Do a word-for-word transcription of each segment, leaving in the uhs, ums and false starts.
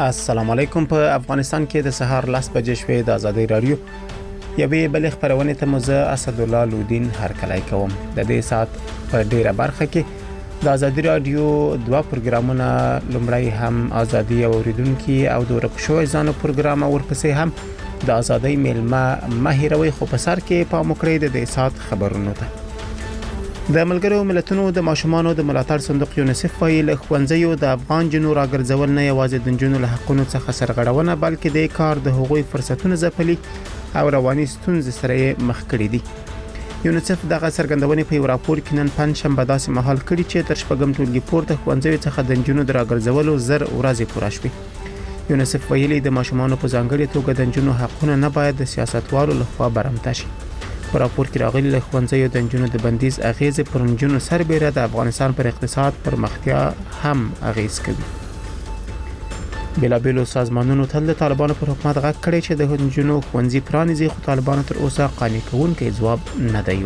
السلام علیکم. په افغانستان کې د سهار لاس بجې شوې د ازادي رادیو یوې بلې خبرونه ته مزه اسدالله لودین هرکلی کوم. د دې سات په ډیره برخه کې د ازادي رادیو دوه پروګرامونه، لومړی هم ازادي اوریدونکو او د ورکشو ځانو پروګرام، ورپسې هم د ازادي میلمه مهیروي خو په سر کې په مکرې د دې سات خبرونه ته د ملګرو ملتونو د ماشومانو د ملاتړ صندوق یونیسف ویل ښوونځیو د افغان جنو راګرځول نه یوازې د جنونو له حقونو څخه سرغړونه بلکې د کار د حقوقي فرصتونو ځپلي او رواني ستونزې سره مخ کړي دي. یونیسف دغه څرګندونې په یو راپور کې نن پنځشنبه داسې مهال کړي چې تر شپږم ټولګي پورته ښوونځیو څخه د جنونو د راګرځولو زر ورځې پوره شوې. یونیسف ویلي د ماشومانو په ځانګړي توګه د جنونو حقونه نه باید د سیاستوالو لخوا برمته شي. په راپور کې راغلي له ښوونځیو د جنونو د بندیز اغیزې پر جنونو سربېره د افغانستان پر اقتصاد پرمختیا هم اغیز کوي. بېلابېلو سازمانونو تل د طالبانو پر حکومت غږ کړی چې د جنونو ښوونځي پرانیزي، خو طالبانو تر اوسه قانع کوونکی ځواب نه دی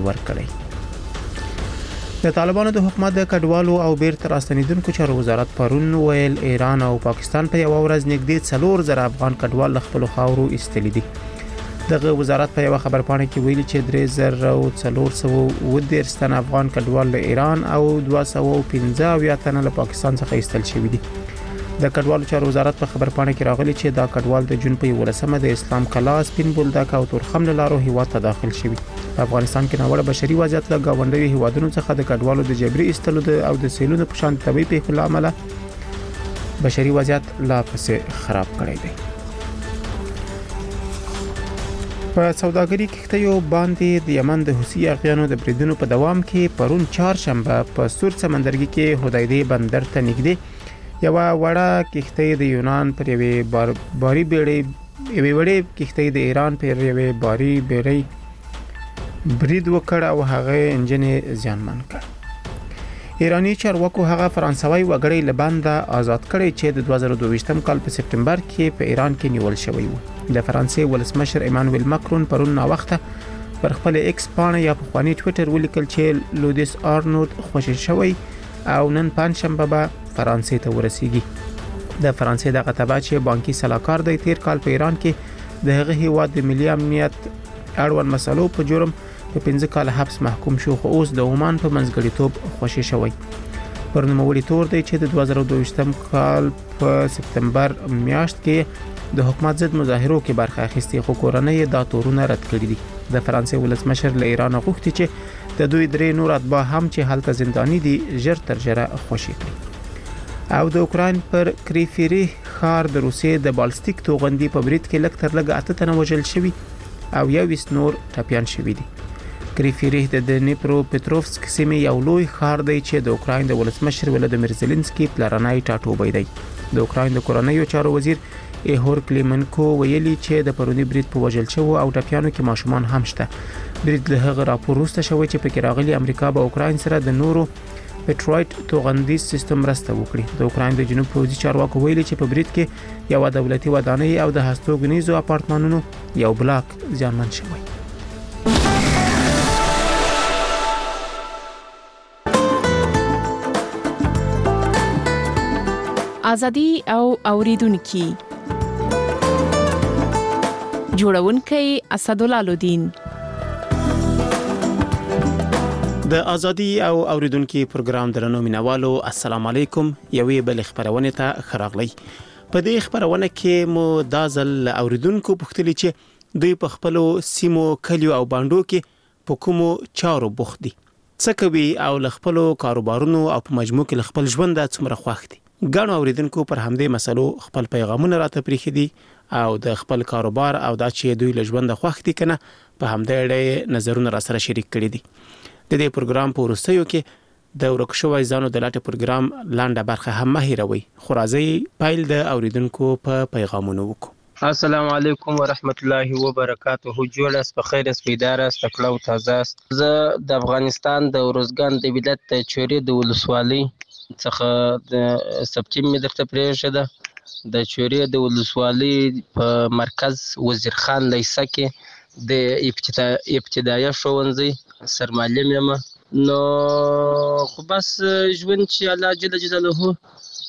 ورکړی. د طالبانو د حکومت د کډوالو او بیرته راستنیدونکو چارو وزارت پرون ویل ایران او پاکستان په یو ورځ نږدې څلور زره افغان کډوال له خپل خاورو ایستلي دي. دغه وزارت په یو خبرپاڼه کې ویلي چې درې زره څلور سوه اووه دېرش تنه افغان کډوال له ایران او دوه سوه پنځه اویا تنه له پاکستان څخه ایستل شوي دي. د کډوالو چارو وزارت په خبرپاڼه کې راغلي چې دا کډوال د جون په یولسمه د اسلام کلا، سپین بولدک او تورخم له لارو هیواد ته داخل شوي. په افغانستان کې ناوړه بشري وضعیت له گاونډیو هیوادونو څخه د کډوالو د جبري ایستلو او د سیلونو په شان طبي پیښو له امله بشري وضعیت لا پسې خراب کړی دی. په سوداګري کښتیو باندې د یمن د حوثي اغیانو د بریدونو په دوام کې پرون چهارشنبه په سور سمندرګي کې هدایده بندر ته نږدې یو وړه کښتۍ د یونان پر یوې بار باري بیړۍ یوې وړې کښتۍ د ایران پر یوې باري بیړۍ برید وکړ او هغه انجن زیانمن کړ. ایرانی چارواکو هغه فرانسوي وګړی له بنده آزاد کړی چې د دوه زره دوه ویشتم کال په سپټمبر کې په ایران کې نیول شوی و. د فرانسې ولسمشر ایمانوئل ماکرون پرون ناوخته پر خپل ایکس پاڼه یا په خواني ټوئیټر ولیکل چې لودیس آرنولد خوشی شوی او نن پنځشنبه به فرانسې ته ورسیږي. د فرانسې دغه تبع چې بانکي سلاکار دی تیر کال په ایران کې د هغه هیواد د ملي امنیت اړوند مسلو په جرم په پنځه کال حبس محکوم شو، خو اوس د عمان په منځګړیتوب خوشی شوی. پر نوموړي تور دی چې د دوه زره دوه ویشتم کال په سپتمبر میاشت کې د حکومت ضد مظاهرو کې برخه اخیستې، خو کورنۍ دا تورونه رد کړي دي. د فرانسې ولسمشر له ایران غوښتي چې د دوی درې نور اتباع هم چې هلته زنداني دي ژر تر ژره خوشي کړي. او د اوکراین پر کریفيری ښار د روسیې د بالستیک توغندي په برید کې لږ تر لږه اته تنه وژل شوي او یو ویشت نور ټپیان شوي دي. کریفيری د دنیپرو پټروفسک سیمې یو لوی ښار دی چې د اوکراین د ولسمشر ولادیمیر زيلنسکي پلرنی ټاټوبی دی. د اوکراین د کورنیو چارو وزیر ایهور کلیمنکو ویلي چې د پرونی برید په وژل شو او ټپیانو کې ماشومان هم شته. برید له هغه راپور وروسته شوی چې پکې راغلي امریکا به اوکراین سره د نورو پټروایټ توغندي سیستم مرسته وکړي. د اوکراین د جنوب پوځي چارواکو ویلي چې په برید کې یو دولتي ودانۍ او د هستوګنیزو اپارتمانونو یو بلاک زیانمن شوی. ازادي او اوریدونکو جوړونکي اسدالله لودین. د ازادي او اوریدونکو پروګرام درنو مینوالو السلام علیکم. یوې بل خبرونه ته خراغلی. په دې خبرونه کې مو دازل اوریدونکو پوښتنه چې دوی په خپل سیمو کلیو او باندو کې په کومو چارو بوخت دي، څه کوي او ل خپل کاروبارونو او په مجموع کې خپل ژوند د څومره خوښ دي. ګڼو اوریدونکو پر همدې مسلو خپل پیغامونه راته پریخي دي او د خپل کاروبار او د چې دوی له ژوند خوښ دي کنه په همدې اړه نظرونه را سره شریک کړي دي. د دې پروګرام په وروستیو کې د ورکشوي ځانو د لاټه پروګرام لاندې برخه هم مهیروي. خو راځي پایل د اوریدونکو په پیغامونو وکړو. السلام علیکم ورحمت الله وبرکاته. جوړ اس په خیر اس پیدار اس تکلو تازه. زه د افغانستان د ورزګان د ولایت د چوري د ولسوالۍ څخه د سپټیم می درته پریښه ده. د چوري د ولسوالۍ په مرکز وزیر خان لیسه کې د ابتدایي ښوونځي سرمعلم یم. نو خو بس ژوند چې الله جل جلاله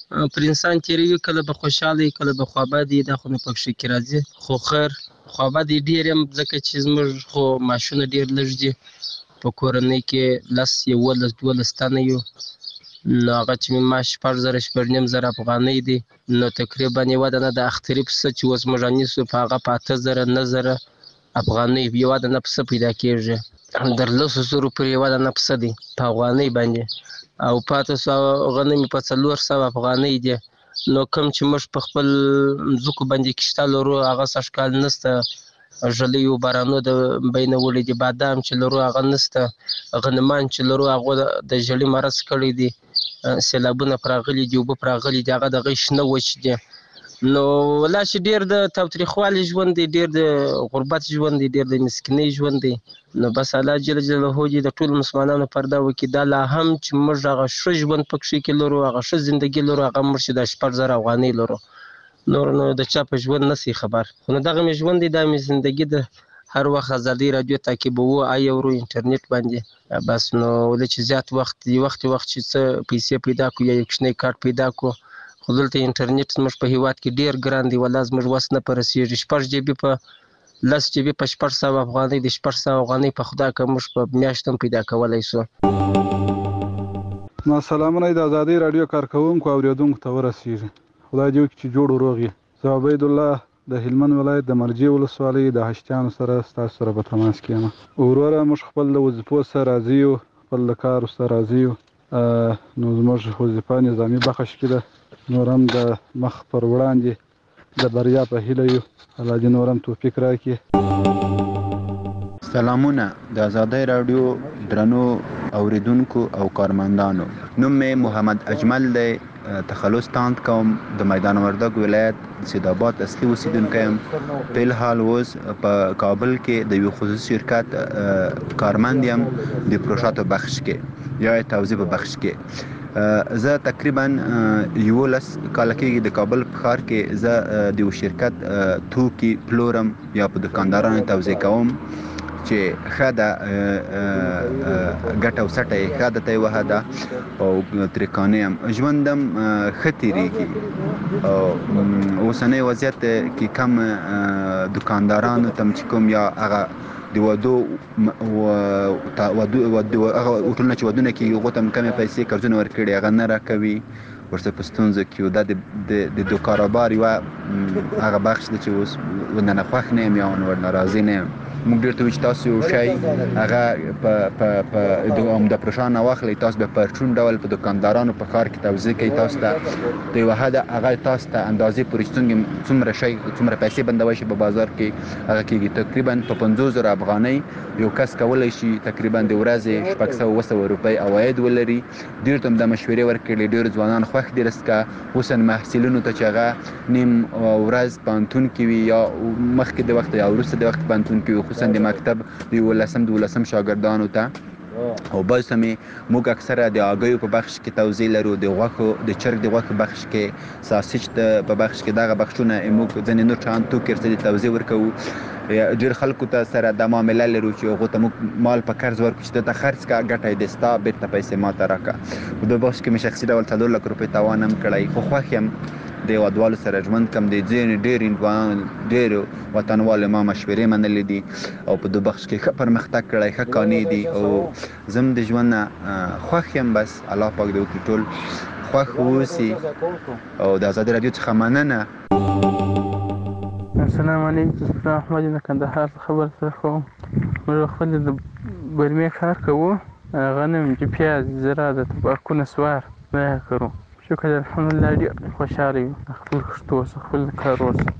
پر انسان تیروي، کله به خوشحاله وي، کله به خوابدي، دا خو نه پکې کې راځي. خو خیر خوابدي ډېر یم، ځکه چې زموږ خو معاشونه ډېر لږ دي. په کورنۍ کې لس یولس دولس تنه یو، نو هغه چې مې معاش شپږ زره شپږ نیم زره افغانۍ دي. نو تقریبا یوه دانه د اختري پسه چې اوس موږ رانیسو په هغه په اته زره نه زره افغانۍ یوه دانه پسه پیدا کېږي. در لسو زرو پورې یوه دانه پسه دی په افغانۍ باندې، او پاته سوه غنم په څلور سوه افغانۍ دي. نو کوم چې موږ په خپل ځمکو باندې کښته لرو هغه سږکال نشته. ژلیو بارانو د بینه وړي دي، بادام چې لرو هغه نشته، غنمان چې لرو هغه د ژلي مرض کړی دي، سیلابونه پر راغلي دي، اوبه پر راغلي دي، هغه د هغې شنه وچ دي. نو ولا چې ډېر د تاوتریخوالي ژوند دی، ډېر د غربت ژوند دی، ډېر د مسکینۍ ژوند دی. نو بس الله جل جلاله دې د ټولو مسلمانانو پرده وکړي، دا لا هم چې موږ هغه ښه ژوند پکښې کې لرو، هغه ښه زندګي لرو، هغه موږ چې دا شپږ زره افغانۍ لرو، نور نو د چا په ژوند نسی خبر. خو نو دغه مې ژوند دی، دا مې زندګي ده. هر وخت ازادۍ راډیو تعقیبوو، آی اورو انټرنیټ باندې. بس نو ولې چې زیات وخت دی، وخت وخت چې څه پیسې پیدا کړو یا یو کوچنی کارت پیدا کړو، خو دلته انټرنیټ زموږ په هېواد کې ډېر ګران دی، ولا زموږ وس نه په رسېږي. شپږ جی بي په لس جی بي په شپږ سوه افغانۍ د شپږ سوه افغانۍ په خدا که موږ په میاشت هم پیدا کولی شو. ما سلامونه د ازادۍ راډیو کارکوونکو او اورېدونکو ته ورسېږي. خدای دې وکړي چې جوړ و روغ یې. زه عبیدالله د هلمند ولایت د مرجې ولسوالۍ د هشتیانو سره ستاسو سره په تماس کې یم. وروره موږ خپل د وظیفو څخه راضي یو، خپل د کار څخه راضي یو. نو زموږ وظیفه نظامي بخش کې ده، نور هم د مخ پر وړاندې د بریا په هیله یو. الله دې نور هم توفیق راکړي. سلامونه د ازادۍ راډیو درنو اوریدونکو او کارمندانو. نوم مې محمد اجمل دی، تخلص تاند کوم، د میدان وردګ ولایت سید آباد اصلي اوسیدونکی یم. په الحال اوس په کابل کې د یو خصوصي شرکت کارمند یم د پروژاتو بخش کې یا توزیع په بخش کې. زه تقریبا یولس کاله کېږي د کابل په ښار کې زه د یو شرکت توکي پلورم یا په دکاندارانو توزیع کوم چې ښه ده، ګټه او سټه یې ښه ده، ته یې وهه ده او ترې قانع یم. ژوند هم ښه تېرېږي. اوسنی وضعیت کې کم دکاندارانو ته چې کوم یا هغه د ودو هغه هوټلونه چې ودونه کېږي هغو ته هم کمې پیسې قرضونه ورکړي، هغه نه راکوي، ورسره په ستونزو کې یو. دا د دو کاروبار یوه هغه بخش ده چې اوس ورنه خوښ نه یم یا ورنه راضي نه یم. موږ ډېر ته وایو چې تاسو یو شی هغه په د پروژه نه واخلئ، تاسو به په پرچون ډول په دکاندارانو په ښار کې توزیع کوئ، تاسو ته د یوه حده هغه تاسو ته اندازې پورې څومره شی څومره پیسې بندوی شي په بازار کې هغه کېږي. تقریبا په پنځوس زره افغانۍ یو کس کولی شي تقریبا د ورځې شپږ سوه اوه سوه روپۍ عواید ولري. ډېر ته هم دا مشورې ورکړي، ډېر ځوانان خوښ دي رسکه خصوصا محصلینو ته چې هغه نیم ورځ پوهنتون کې وي یا مخکې د وخت یا وروسته د وخت پوهنتون کې وي، خصوصا د مکتب د یولسم دولسم شاګردانو ته. او بل څه مې موږ اکثره د هګیو په بخش کې توزیع لرو، د غوښو د چرګ د غوښې بخش کې، ساسیج په بخش کې، دغه بخشونه موږ ځینې نور شیان توکي ورته توزیع ورکوو. ډېر خلکو ته سره دا معامله لرو چې هغو ته موږ مال په قرض ورکړو چې ته خرڅ کړه، ګټه یې دې ستا، بېرته پیسې ما ته راکړه. په دې بخش کې مې شخصي ډول څلور لک روپۍ تاوان هم کړی، خو خوښ یم د هېوادوالو سره ژوند کوم. د ځینې ډېر هندوانو ډېرو وطنوالو ما مشورې منلې دي او په دې بخش کې ښه پرمختګ کړی، ښه قانع دي او زه هم د ژوند نه خوښ یم. بس الله پاک دې وکړي ټول خوښ واوسي او د ازادۍ راډیو څخه مننه. السلام علیکم، احمد د کندهار خبر سره کوم. موږ خپل د برمې کار کوو، غنم چې پیاز زرا د تباکو نسوار دا کوو. شکر الحمدلله ډېر خوشحاله یو خپل کښتو څخه خپل کار ورسره.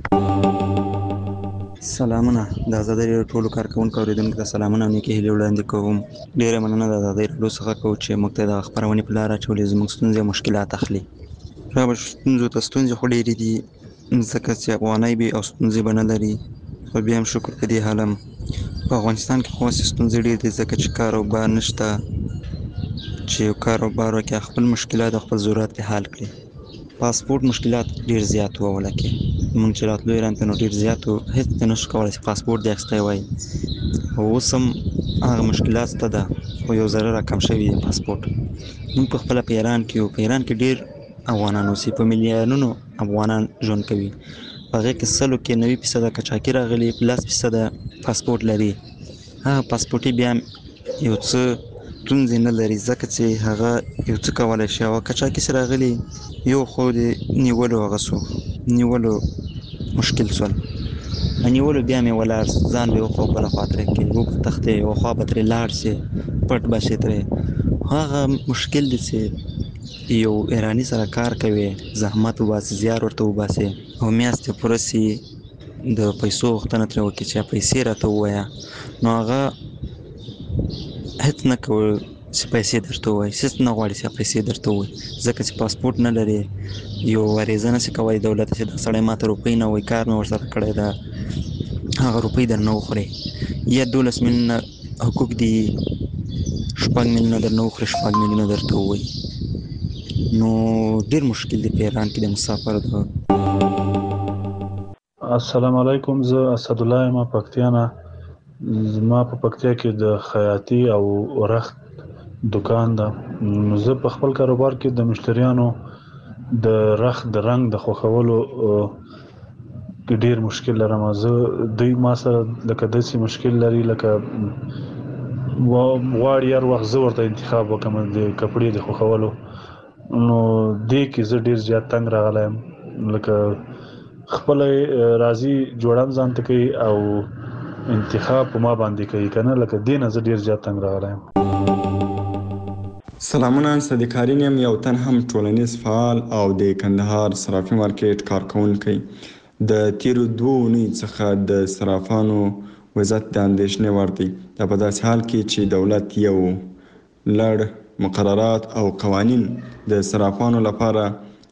سلامونه د ازادۍ راډیو ټولو کارکوونکو اورېدونکو ته سلامونه او نیکې هیلې وړاندې کوم. ډېره مننه د ازادۍ راډیو څخه کوو چې موږ ته د خپرونې په لاره اچولې، زموږ ستونزې او مشکلات اخلي. رابه ستونزو ته ستونزې خو ډېرې دي، ځکه چې افغانۍ به او ستونزې به نه لري، خو بیا هم شکر په دې حال هم په افغانستان کې خو هسې ستونزې ډېرې دي، ځکه چې کاروبار نشته چې یو کاروبار وکړي خپل مشکلات او خپل ضرورت یې حل کړي. پاسپورټ مشکلات ډېر زیات وو اوله کې، موږ چې راتلو ایران ته نو ډېر زیات وو، هېڅ ته نه شو کولی چې پاسپورټ دې اخیستی وای. او اوس هم هغه مشکلات شته ده، خو یو ذره را کم شوي دی پاسپورټ. موږ په خپله په ایران کې یو، په ایران کې ډېر افغانان اوسي، په میلیونونو افغانان ژوند کوي. په هغې کې سلو کې نوي فیصده قاچاقي راغلي، لس فیصده پاسپورټ لري. هغه پاسپورټي بیا یو څه ستونزې نه لري ځکه چې هغه یو څه کولی شي. او قاچاقي چې راغلي یو خو د نیولو هغه سو نیولو مشکل سول، نیولو بیا مې ولاړ ځان به یو خوا بله خوا ترې کړي، و به تښتې یوه خوا به ترې لاړ سې، پټ به شې ترې. هغه مشکل دی چې یو ایراني سره کار کوي، زحمت وباسي، زیار ورته وباسي او میاشتې پوره سي د پیسو غوښتنه ترې وکړي چې پیسې راته ووایه، نو هغه هېڅ نه کوي چې پیسې درته ووایي، هېڅ نه غواړي چې پیسې درته ووایي ځکه چې پاسپورټ نه لري، یو عریضه نشي کولی دولت چې دا سړی ماته روپۍ نه وایي، کار مې ورسره کړی ده، هغه روپۍ درنه وخوري. یا دولس میلیونه حقوق دي، شپږ میلیونه درنه وخوري، شپږ میلیونه درته ووایي. نو ډېر مشکل دی په ایران کې د مسافر د. السلام علیکم، زه اسدالله یم پکتیا نه. زما په پکتیا کې د خیاطي او رخت دکان ده. زه په خپل کاروبار کې د مشتریانو د رخت د رنګ د خوښولو ډېر مشکل لرم. زه دوی ما سره لکه داسې مشکل لري لکه غواړي هر وخت زه ورته انتخاب وکړم د کپړې د خوښولو، نو دې کې زه ډېر زیات تنګ راغلی یم. لکه خپله راځي جوړم ځان ته کوي او انتخاب په ما باندې کوي که نه، لکه دې نه زه ډېر زیات تنګ راغلی یم. سلامونه، صدیقارین یم، یو تن هم ټولنیز فعال او د کندهار صرافي مارکیټ کارکوونکی. د تیرو دوو اونیو څخه د صرافانو وضعیت د اندېښنې وړ دی. دا په داسې حال کې چې دولت یو لړ مقررات او قوانین د صرافانو لپاره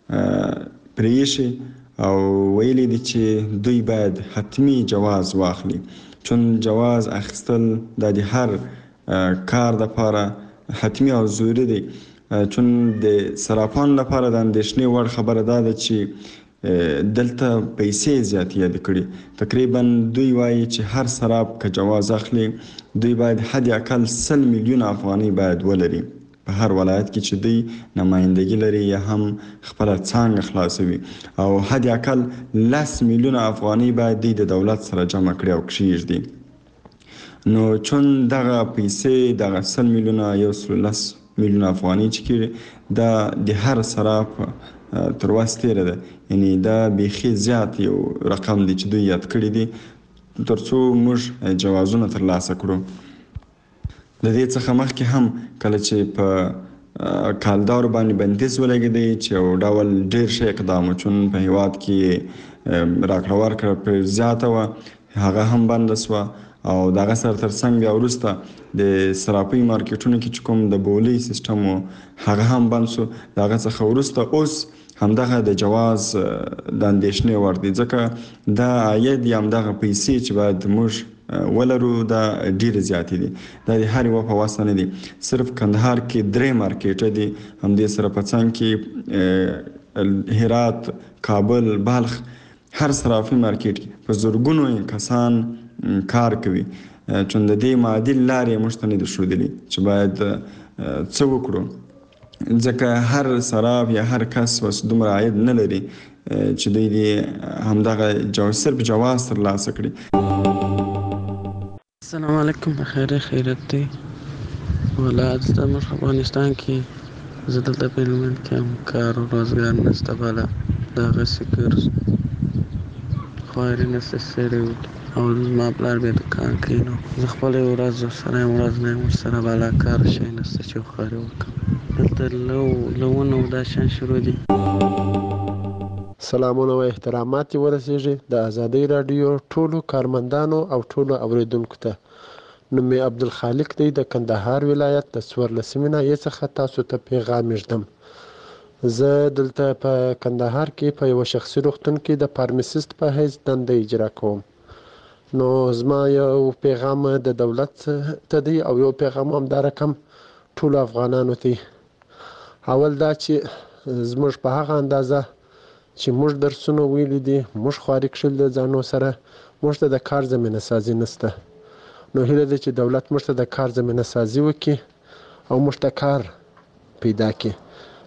پرېښي او ویلي دي چې دوی باید حتمی جواز واخلي، چون جواز اخیستل دا د هر کار لپاره حتمی او ضروري دی. چون د صرافانو لپاره د اندېښنې وړ خبره دا ده چې دلته پیسې زیاتې یادې کړي. تقریبا دوی وایي چې هر صراف که جواز اخلي دوی باید حد اقل سل میلیون افغانۍ باید ولري په هر ولایت کې چې دوی نمایندګي لري یا هم خپله څانګه خلاصوي، او حد اقل لس میلیونه افغانۍ باید دوی د دولت سره جمع کړي او کښېږدي. نو چون دغه پیسې دغه سل میلیونه یو سل لس میلیونه افغانۍ چې کېږي دا د هر صراف تر وس تېره ده، یعنی دا بیخي زیات یو رقم دی چې دوی یاد کړي دي تر څو موږ جوازونه ترلاسه کړو. د دې څخه مخکې هم کله چې په کالدارو باندې بندیز ولګېدی چې یو ډول ډېر ښه اقدام و، چون په هېواد کې راکړه ورکړه پرې زیاته وه، هغه هم بنده سوه. او دغه سره ترڅنګ بیا وروسته د صرافۍ مارکیټونو کې چې کوم د بولۍ سیسټم و هغه هم بند سو. د هغه څخه وروسته اوس همدغه د جواز د اندېښنې وړ دی، ځکه دا عاید یا همدغه پیسې چې باید موږ ولرو دا ډېرې زیاتې دي. دا د هر یوه په وس نه دي. صرف کندهار کې درې مارکیټه دي، همدې سره په څنګ کې هرات، کابل، بلخ، هر صرافي مارکیټ کې په زرګونو کسان کار کوي. چون د دې معادل لارې موږ ته نه دي ښودلي چې باید څه وکړو، ځکه هر صراف یا هر کس وس دومره عاید نه لري چې دوی دې همدغه صرف جواز ترلاسه کړي. السلام علیکم، بخیر خیرت دی. ولا زموږ افغانستان کې زه دلته په هلمند کې هم کار او روزګار نشته، بله دغسې ګرځو خواري نشته سړی او زما پلار بیا دکان کوي، نو زه خپله یې ورځ ورسره یم، ورځ نه یم ورسره، بالا کار شی نشته چې خواري وکړم. دلته لونه او دا شیان شروع دي. سلامونه او احترامات یې ورسیږي د ازادۍ راډیو ټولو کارمندانو او ټولو اوریدونکو ته. نوم مې عبدالخالق دی، د کندهار ولایت د څوارلسمې ناحیې څخه تاسو ته پیغام ږدم. زه دلته په کندهار کې په یوه شخصي روغتون کې د فارمسیست په حیث دنده اجرا کوم. نو زما یو پیغام د دولت ته دی او یو پیغام هم دا رقم ټولو افغانانو ته. اول دا چې زموږ په هغه اندازه چې موږ درسونه ویلي دي، موږ خواري کښلي د ځانو سره، موږ ته د کار زمینه سازي نشته. نو هیله ده چې دولت موږ ته د کار زمینه سازي وکړي او موږ ته کار پیدا کړي.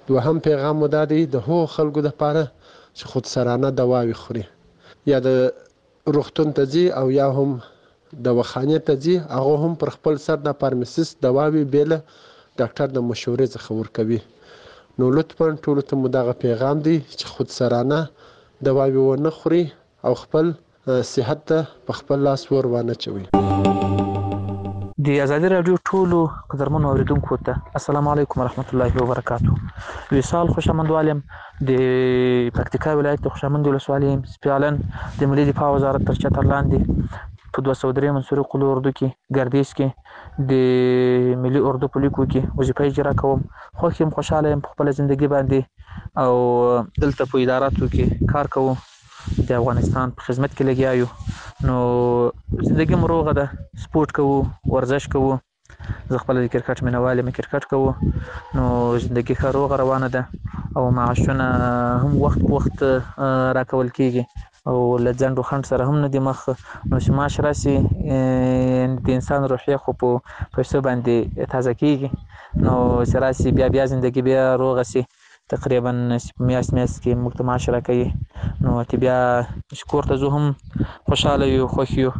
دوهم پیغام مو دا دی د هغو خلکو دپاره چې خودسرانه دواوې خوري یا د روغتون ته ځي او یا هم دواخانې ته ځي هغه هم پر خپل سر د فارمسیست دواوې بې له ډاکټر د مشورې څخه ورکوي. نو لطفا ټولو ته مو دغه پیغام دی چې خودسرانه دواوې ونه خوري او خپل صحت ته په خپل لاس ور وانه چوي. د ازادي راډیو ټولو قدرمنو اوریدونکو ته السلام علیکم ورحمت الله وبرکاتو. وصال خوشامندوالم د پکتیکا ولایت خوشامند ولسوالۍ سپیالن د ملي دفاع وزارت تر چتر لاندې په دوه سوه درې منصوري قلو اردو کې ګردیز کې د ملي اردو په لیکو کې وظیفه اجرا کوم. خوښ یم، خوشحاله یم په خپل ژوندګي باندې او دلته په اداراتو کې کار کوم، د افغانستان په خدمت کې لګیا یو. نو زندګي مو روغه ده، سپورت کوو، ورزش کوو. زه خپل د کرکټ مینوال یم، کرکټ کوو. نو زندګي ښه روغه روانه ده او معاشونه هم وخت په وخت راکول کیږي او له ځنډ و خنډ سره هم نه دي مخ. نو چې معاش راسي د انسان روحیه خو په پیسو باندې تازه کیږي. نو چې راسي بیا بیا زندګي بیا روغه سي تقریبا میاشت میاشت کې موږ ته معاش راکوي. نو چې بیا کور ته ځو هم خوشحاله یو، خوښ یو.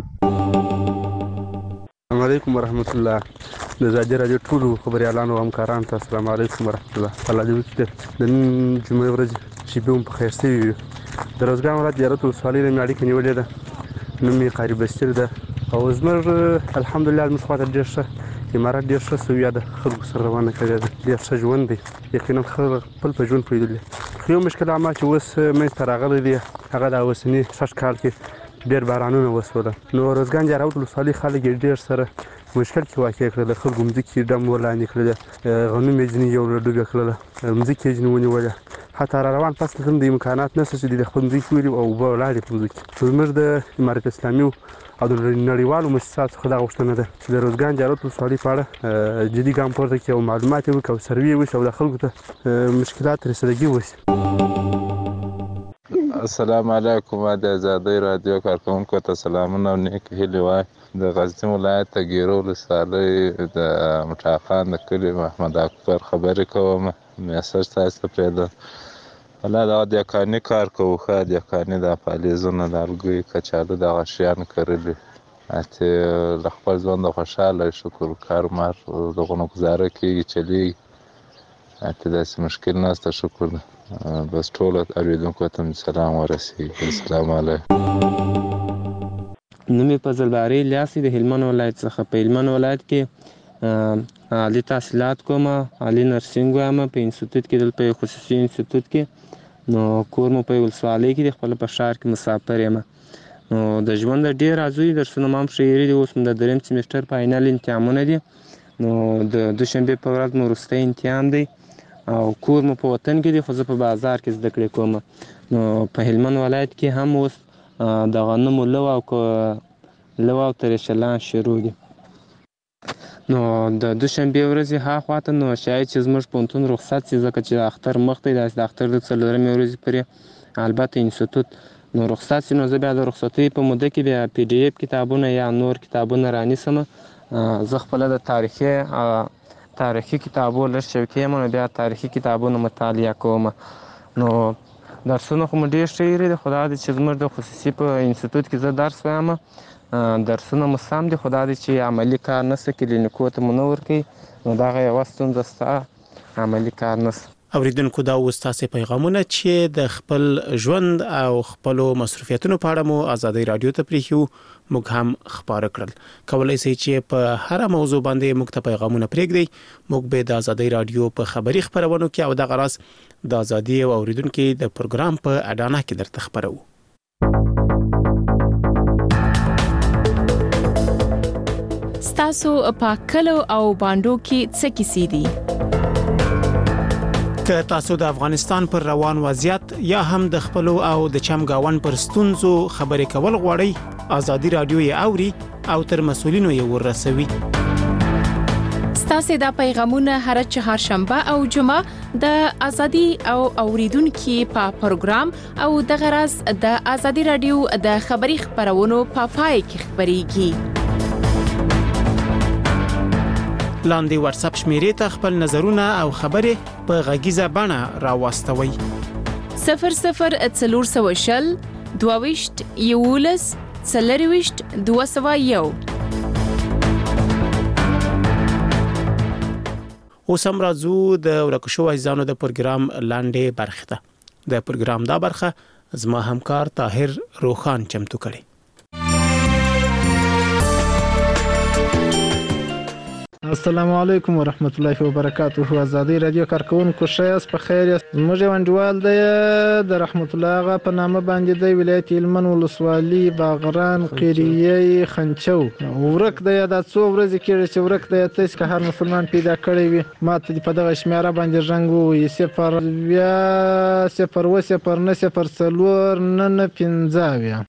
السلام علیکم ورحمت الله. د ازادي راډیو ټولو خبریالانو او همکارانو ته السلام علیکم ورحمت الله. الله دې وکړي د نن جمعې ورځ شپې هم په خیر سوي وي. د روزګان ولایت زیارت ولسوالۍ نه مې اړیکه نیولې ده. نوم یې قاري بشیر ده او زموږ الحمدلله زموږ خواته ډېر ښه امارات ډېر ښه سویه ده، خلکو سره روانه کړې ده، ډېر ښه ژوند دی. یقینا خلک خپل په ژوند پوهېدلي. خو یو مشکل عامه چې اوس منځته راغلی دی هغه د اوسني شش کال کې ډېر بارانونه وسوله. نو روزګان زیارت ولسوالۍ خلک یې ډېر سره مشکل کې واقع کړل. خلکو مځکې ډم ورلاندې کړله، غنم یې ځینې یو ډوبه کړله، مځکې یې ځینې ونیوله. حتی را روان فصل هم د امکانات نشته چې د خپل مځکې ولري او اوبه ولاړې په مځکې. زموږ د امارت اسلامي او د نړیوالو مؤسساتو څخه دا غوښتنه ده چې د روزګان زیارت ولسوالۍ په اړه جدي ګام پورته کړي او معلومات یې وکړي او سروې وشي او د خلکو ته مشکلات رسیدګي وشي. السلام علیکم. د ازادۍ راډیو کارکوونکو ته سلامونه او نیک هیلې وای. د غزني ولایت د ګیرو ولسوالۍ د مټاخان د کلي محمد اکبر خبرې کوم. میسج تاسو ته پرېږدم. والله دا دیکاني کار کوو، ښه دیکاني د پالیزونه د الګوی کچالو دغه شیان کرلي. اتې له خپل ژونده خوشحاله شکر کار مار دغونه ګزاره کېږي چلېږي. اتې داسې مشکل نشته، شکر ده. بس ټولو اورېدونکو ته مې سلام ورسېږي. السلام علیکم. نوم یې فضل باري الیاس د هلمند ولایت څخه. په هلمند ولایت کې عالي تحصیلات کوم، عالي نرسنګ وایم په انسټیټیوټ کې، دلته په خصوصي انسټیټیوټ کې. نو کور مو په ولسوالۍ کې د خپل په ښار کې مسافر یم. نو د ژوند ډېر ارزوي درسونه مو هم ښه یېري دي. اوس مو د درېیم سیمسټر فاینل امتحانونه دي. نو د دوشنبې په ورځ مو وروستی امتحان دی او کور مو په وطن کې دی، خو زه په بازار کې زده کړې کوم. نو په هلمند ولایت کې هم اوس د غنمو لو او لو او ترېشلان شروع دي. نو د دوشنبې ورځې هاخواته نو شاید چې زموږ پوهنتون رخصت شي، ځکه چې د اختر مخ دی. داسې د اختر د څلورمې ورځې پورې البته انسټیټیوټ نو رخصت شي. نو زه بیا د رخصتۍ په موده کې بیا پی ډي اف کتابونه یا نور کتابونه رانیسم. زه خپله د تاریخي تاریخي کتابو لږ شوقي یم، نو بیا تاریخي کتابونه مطالعه کوم. نو درسونه خو مو ډېر ښه یېري دي، خو دا دی چې زموږ د خصوصي په انسټیټیوټ کې زه درس وایم. درسونه مو سم دي، خو دا دی چې عملي کار نشته، کلینیکو ته مو نه ورکوي. نو دغه یوه ستونزه شته، عملي کار نشته. اوریدونکو دا اوس تاسې پیغامونه چې د خپل ژوند او خپلو مصروفیتونو په اړه مو ازادۍ راډیو ته پرېښیو موږ هم خپاره کړل. کولی شئ چې په هره موضوع باندې موږ ته پیغامونه پرېږدئ. موږ به د ازادۍ راډیو په خبري خپرونو کې او دغه راز د ازادي او اوریدونکو د پروګرام په اډانه کې درته خبرو. ستاسو په کلو او باندو کې څه کیسې دي؟ که تاسو د افغانستان پر روان وضعیت یا هم د خپلو او د چمګاون پر ستونزو خبرې کول غواړئ، ازادي راډیو یې اوري او تر مسؤلینو یې ورسوي. ستاسو دا پیغامونه هر چهارشنبه او جمعه د ازادي او اوریدونکو په پروګرام او د غرض د ازادي راډیو د خبري خبرونو په پای کې خبريږي. لاندې واتس اپ شمیرې ته خپل نظرونه او خبرې په غږیزه بڼه راوستوي. صفر صفر څلور سوه شل دوه ویشت یولس څلور ویشت دوه سوه یو. اوس هم راځو د ورکو شوو عزیزانو د پروګرام لاندې برخه ته. د پروګرام دا برخه زما همکار طاهر روخان چمتو کړي. السلام علیکم ورحمت الله وبرکاته. آزادی رادیو کارکونکو شایست په خیر یاست. موږ وانډوال د د رحمت الله غا په نامه باندې د ولایت هلمند ولسوالي باغران قریه خنچو ورک د یاد څو ورځې کې چې ورک د یاد چې هر مسلمان پیدا کړی وي ماته په دغه شمیره باندې رنګ وي صفر بیا صفر و صفر نه صفر څلور نه نه پنځه.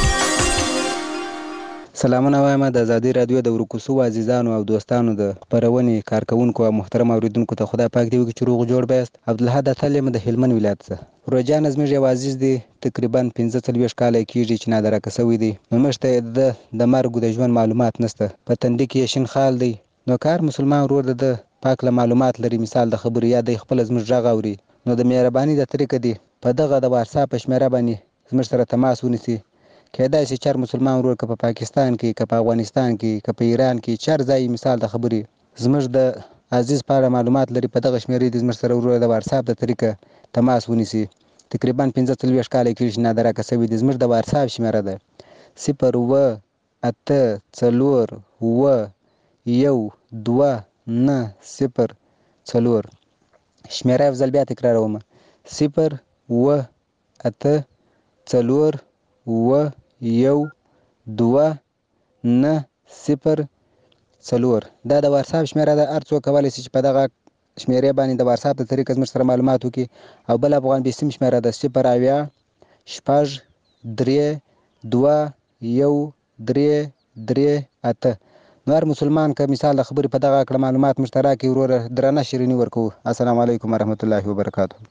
سلامونه وایم د آزادی رادیو د ورکوسو عزیزانو او دوستانو د خبرونې کارکونکو او محترم اوریدونکو ته خدای پاک دی وکړي چې روغ جوړ بیاست. عبدالحد اتل د هلمند ولایت څخه. روجان زموږ یو عزیز دی تقریبا پنځه څلوېښت کاله کېږي چې نادرکه شوی دی. نو موږ ته د د مرګ د ژوند معلومات نشته. په تندي کې شین خال دی. نو کار مسلمان ورور د پاک له معلومات لري مثال د خبرو یا د خپل زموږ غږ اوري نو د مهرباني د طریقه دی په دغه د واتس اپ شمیره باندې زموږ سره تماس ونیسي. کېدای شي چار مسلمان ورور که په پاکستان کې که په افغانستان کې که په ایران کې چار ځای مثال د خبرې زموږ د عزیز په اړه معلومات لري په دغه شمیرې د زموږ سره ورور د واتس اپ د طریقه تماس ونیسي. تقریبا پنځه څلوېښت کاله کېږي چې نادرکه شوی دی. زموږ د واتس اپ شمیره ده صفر اوه اته څلور اوه یو دوه نه صفر څلور. شمیره یو ځل بیا تکراروم صفر اوه اته څلور اوه یو دوه نه صفر څلور. دا د واتس اپ شمیره ده. هر څوک کولی شي چې په دغه شمیرې باندې د واتس اپ د طریقه زموږ سره معلومات وکړي. او بل افغان بیسیم شمیره ده صفر اویا شپږ درې دوه یو درې درې اته. نو هر مسلمان که مثال د خبرې په دغه کړه معلومات موږ ته راکړي وروره درنه شیریني ورکوو. السلام علیکم ورحمت الله وبرکاته.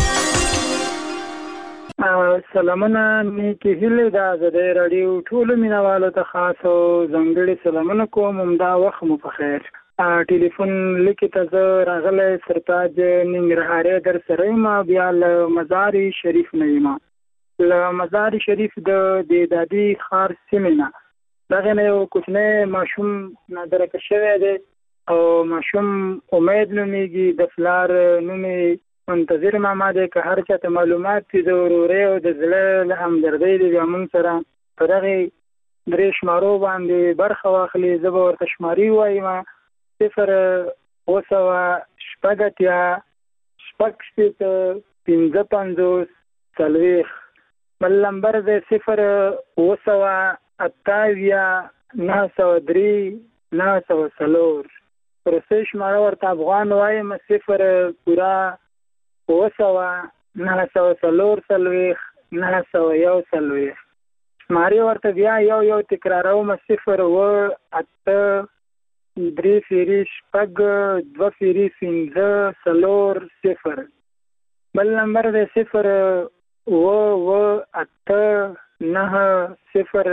سلامونه نیکې هیلې د آزادۍ راډیو ټولو مینوالو ته خاص او ځانګړي سلامونه کوم. همدا وخت مو په خیر. ټلیفون لیکې ته زه راغلی سرتاج ننګرهارۍ در سره یم. بیا له مزار شریف نه یم. له مزار شریف د دادي ښار سیمې نه دغې نه یو کوچنی ماشوم نادرکه شوی دی او ماشوم امید نومیږي. د پلار نوم منتظر ماما دی. که هر چاته معلومات دي د ورورۍ او د زړه له همدردۍ دی بیا موږ سره په دغې درې شمارو باندې برخه واخلي. زه به ورته شماري وایم صفر اوه سوه شپږ اتیا شپږ شپېته پنځه پنځوس څلوېښت. بل نمبر دی صفر اوه سوه اته اویا نهه سوه درې نهه سوه څلور. وروستۍ شماره ورته افغان وایم صفر پوره اوه سوه نهه سوه څلور څلوېښت نهه سوه یو څلوېښت. شمارې ورته بیا یو یو تکراروم صفر اوه اته درې فیري شپږ دوه فیري پنځه څلور صفر. بل نمبر دی صفر اوه اوه اته نهه صفر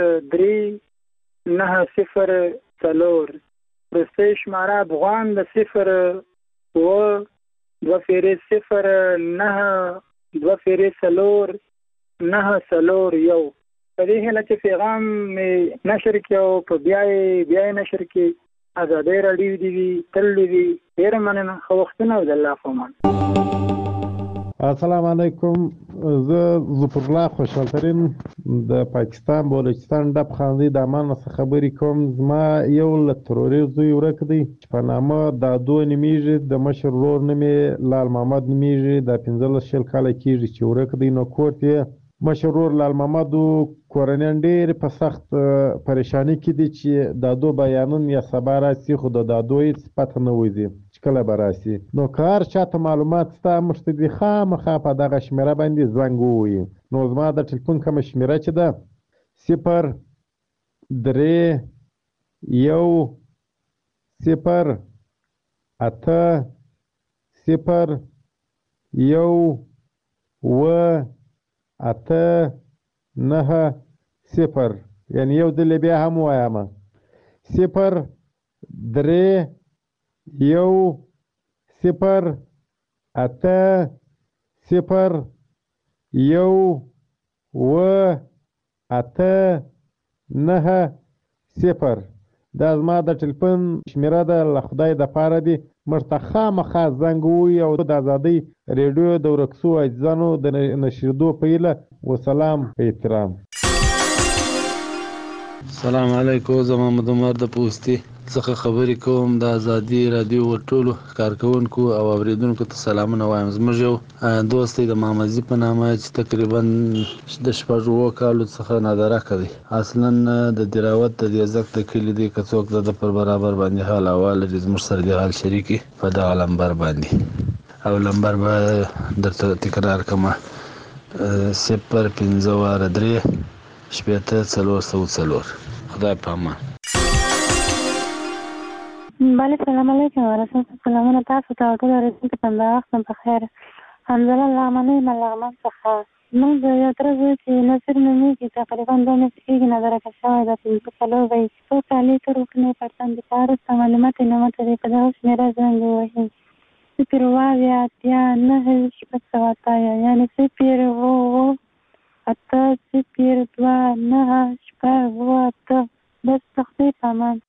درې نهه صفر څلور. وروستۍ شماره افغان د صفر اوه دوه فیرې صفر نهه دوه فیرې څلور نهه څلور یو. په دې هیله چې پیغام مې نشر کړي او په بیا یې بیا یې نشر کړي. آزادۍ راډیو دې وي تل دې وي. ډېره مننه. ښه وختونه او د الله په امان. السلام علیکم. زه ظفر الله خوشحالترین د پاکستان بلوچستان ډب خاندي د امان څخه خبرې کوم. زما یو له تروري زوی ورک دی چې په نامه دادو نومیږي. د مشر ورور نوم یې لال محمد نومیږي. د پنځلس شل کاله کېږي چې ورک دی. نو کور یې مشر ورور لال محمد کورنیان ډېر په سخت پریشانی کې دي چې دادو بیانون یا سبا راسي خو د دادو هېڅ پته نه وځي چې کله به راسي. نو که هر چاته معلومات شته موږ ته دې خامخا په دغه شمېره باندې زنګ ووایي. نو زما د ټلیفون کومه شمېره چې ده صفر درې یو صفر اته صفر یو اوه اته نهه صفر. یعنی یو ځل بیا هم وایم صفر درې یو صفر اته صفر یو اوه اته نهه صفر. دا زما د ټلیفون شمیره ده، له خدای دپاره دې موږ ته خامخا زنګ ووهي او د ازادۍ ریډیو د ورکسو عاجزانو د نشریدو په هیله. وسلام په احترام. السلام علیکم. زه محمد عمر د پوستي څخه خبرې کوم. د ازادي رادیو ټولو کارکونکو او اوریدونکو ته سلامونه وایم. زموږ یو دوست دی د محمدزي په نامه چې تقریبا د شپږ اووه کالو څخه نادرکه دی. اصلا د دراوت د دیزک د کلي دی. که څوک د پر برابر باندې حال احوال لري زموږ سره د حال شریکي په دغه لمبر باندې. او لمبر به درته تکرار کړم: صفر پنځه واره درې شپېته څلور سوه څلور. خدای په امان. بله سلام علیکم ورحمت سلامونه تاسو ته او ټول اورېدونکو ته د وخت په خیر. حمزله لغمنۍ یم له لغمان څخه. موږ د یو تره زوی چې نصیر نومېږي تقریبا دوه میاشتې کېږي نادرکه شوی ده. پنځه څلور به یې څو کالي تر وکړنې پرتن د کار وروسته معلومات یې نه ماته دی. په دغه شمېره زنګ ووهي: صفر اووه اویا اتیا نهه شپږ سوه اتیا، یعنې صفر اووه اووه اته صفر دوه نهه شپږ اووه اته. بس تختی په امان.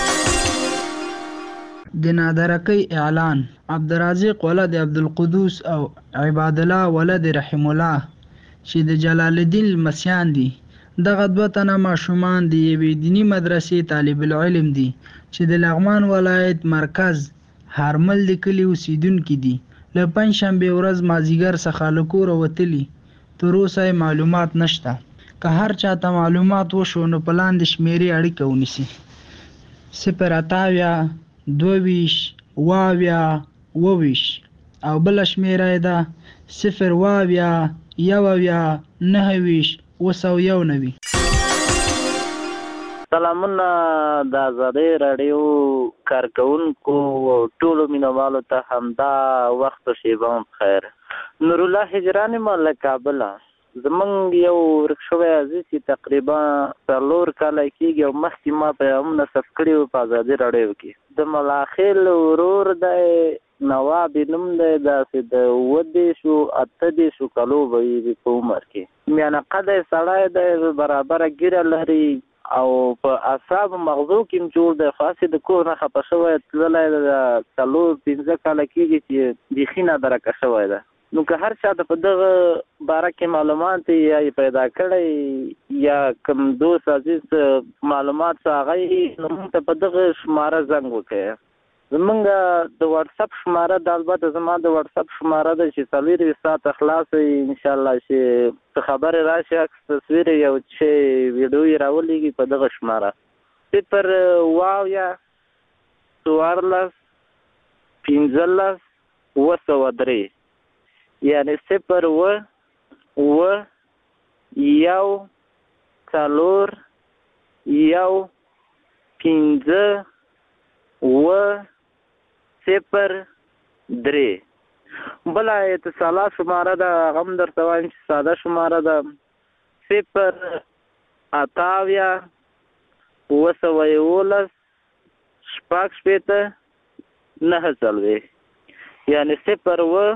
د نادرکۍ اعلان: عبدالرازق ولد عبدالقدوس او عباد الله ولد رحم الله چې د جلال الدین لمسیان دي. دغه دوه تنه ماشومان د یوې دیني مدرسې طالب العلم دي چې د لغمان ولایت مرکز هارمل د کلي اوسیدونکي دي. له پنجشنبې ورځ مازدیګر څخه له کوره وتلي. تر اوسه معلومات نشته. که هر چاته معلومات وشو نو په لاندې شمیرې اړیکه ونیسي: صفر اته اویا دوه ویشت اوه اویا اوه ویشت او بله شمیره یې ده صفر اوه اویا یو اویا نهه ویشت اوه سوه یو نوي. سلامونه د ازادۍ راډیو کارکونکو ټولو مینوالو ته همدا وخت و شیبه هم خیر. نورالله هجران یم له کابله. زمونږ یو ورک شوی عزیز چې تقریبا څلور کاله کېږي او مخکې ما په هم نصب کړي وو په ازادي راډیو کې. د ملاخیل ورور دی نواب نوم دی، داسې د اووه دېرشو اته دېرشو کالو به وي په عمر کې. میانه قده سړی دی، برابره ږیره لري او په اعصابو مغزو کې هم جوړ دی. خو هسې د کور نه خفه شوی تللی د څلور پنځه کاله کېږي چې بیخي نادرکه شوی ده. نو که هر چا ته په دغه باره کې معلومات یا یې پیدا کړی یا کوم دوست عزیز معلومات څه هغه یې نو موږ ته په دغه شماره زنګ وکړئ. زمونږ د واتساپ شماره د البته زما د واتساپ شماره ده چې څلورویشت ساعته خلاصه وي انشاءالله چې څه خبرې راشي عکس تصویر یو چې ویډیو یې راولېږي په دغه شماره صفر اووه اویا څوارلس پنځلس اووه سوه درې، یعنې صفر اووه اووه یو څلور یو پنځه اووه صفر درې. بله اتصالات شماره ده هغه هم درته وایم چې ساده شماره ده صفر اته اویا اووه سوه یولس شپږ شپېته نهه څلوېښت، یعنې صفر اووه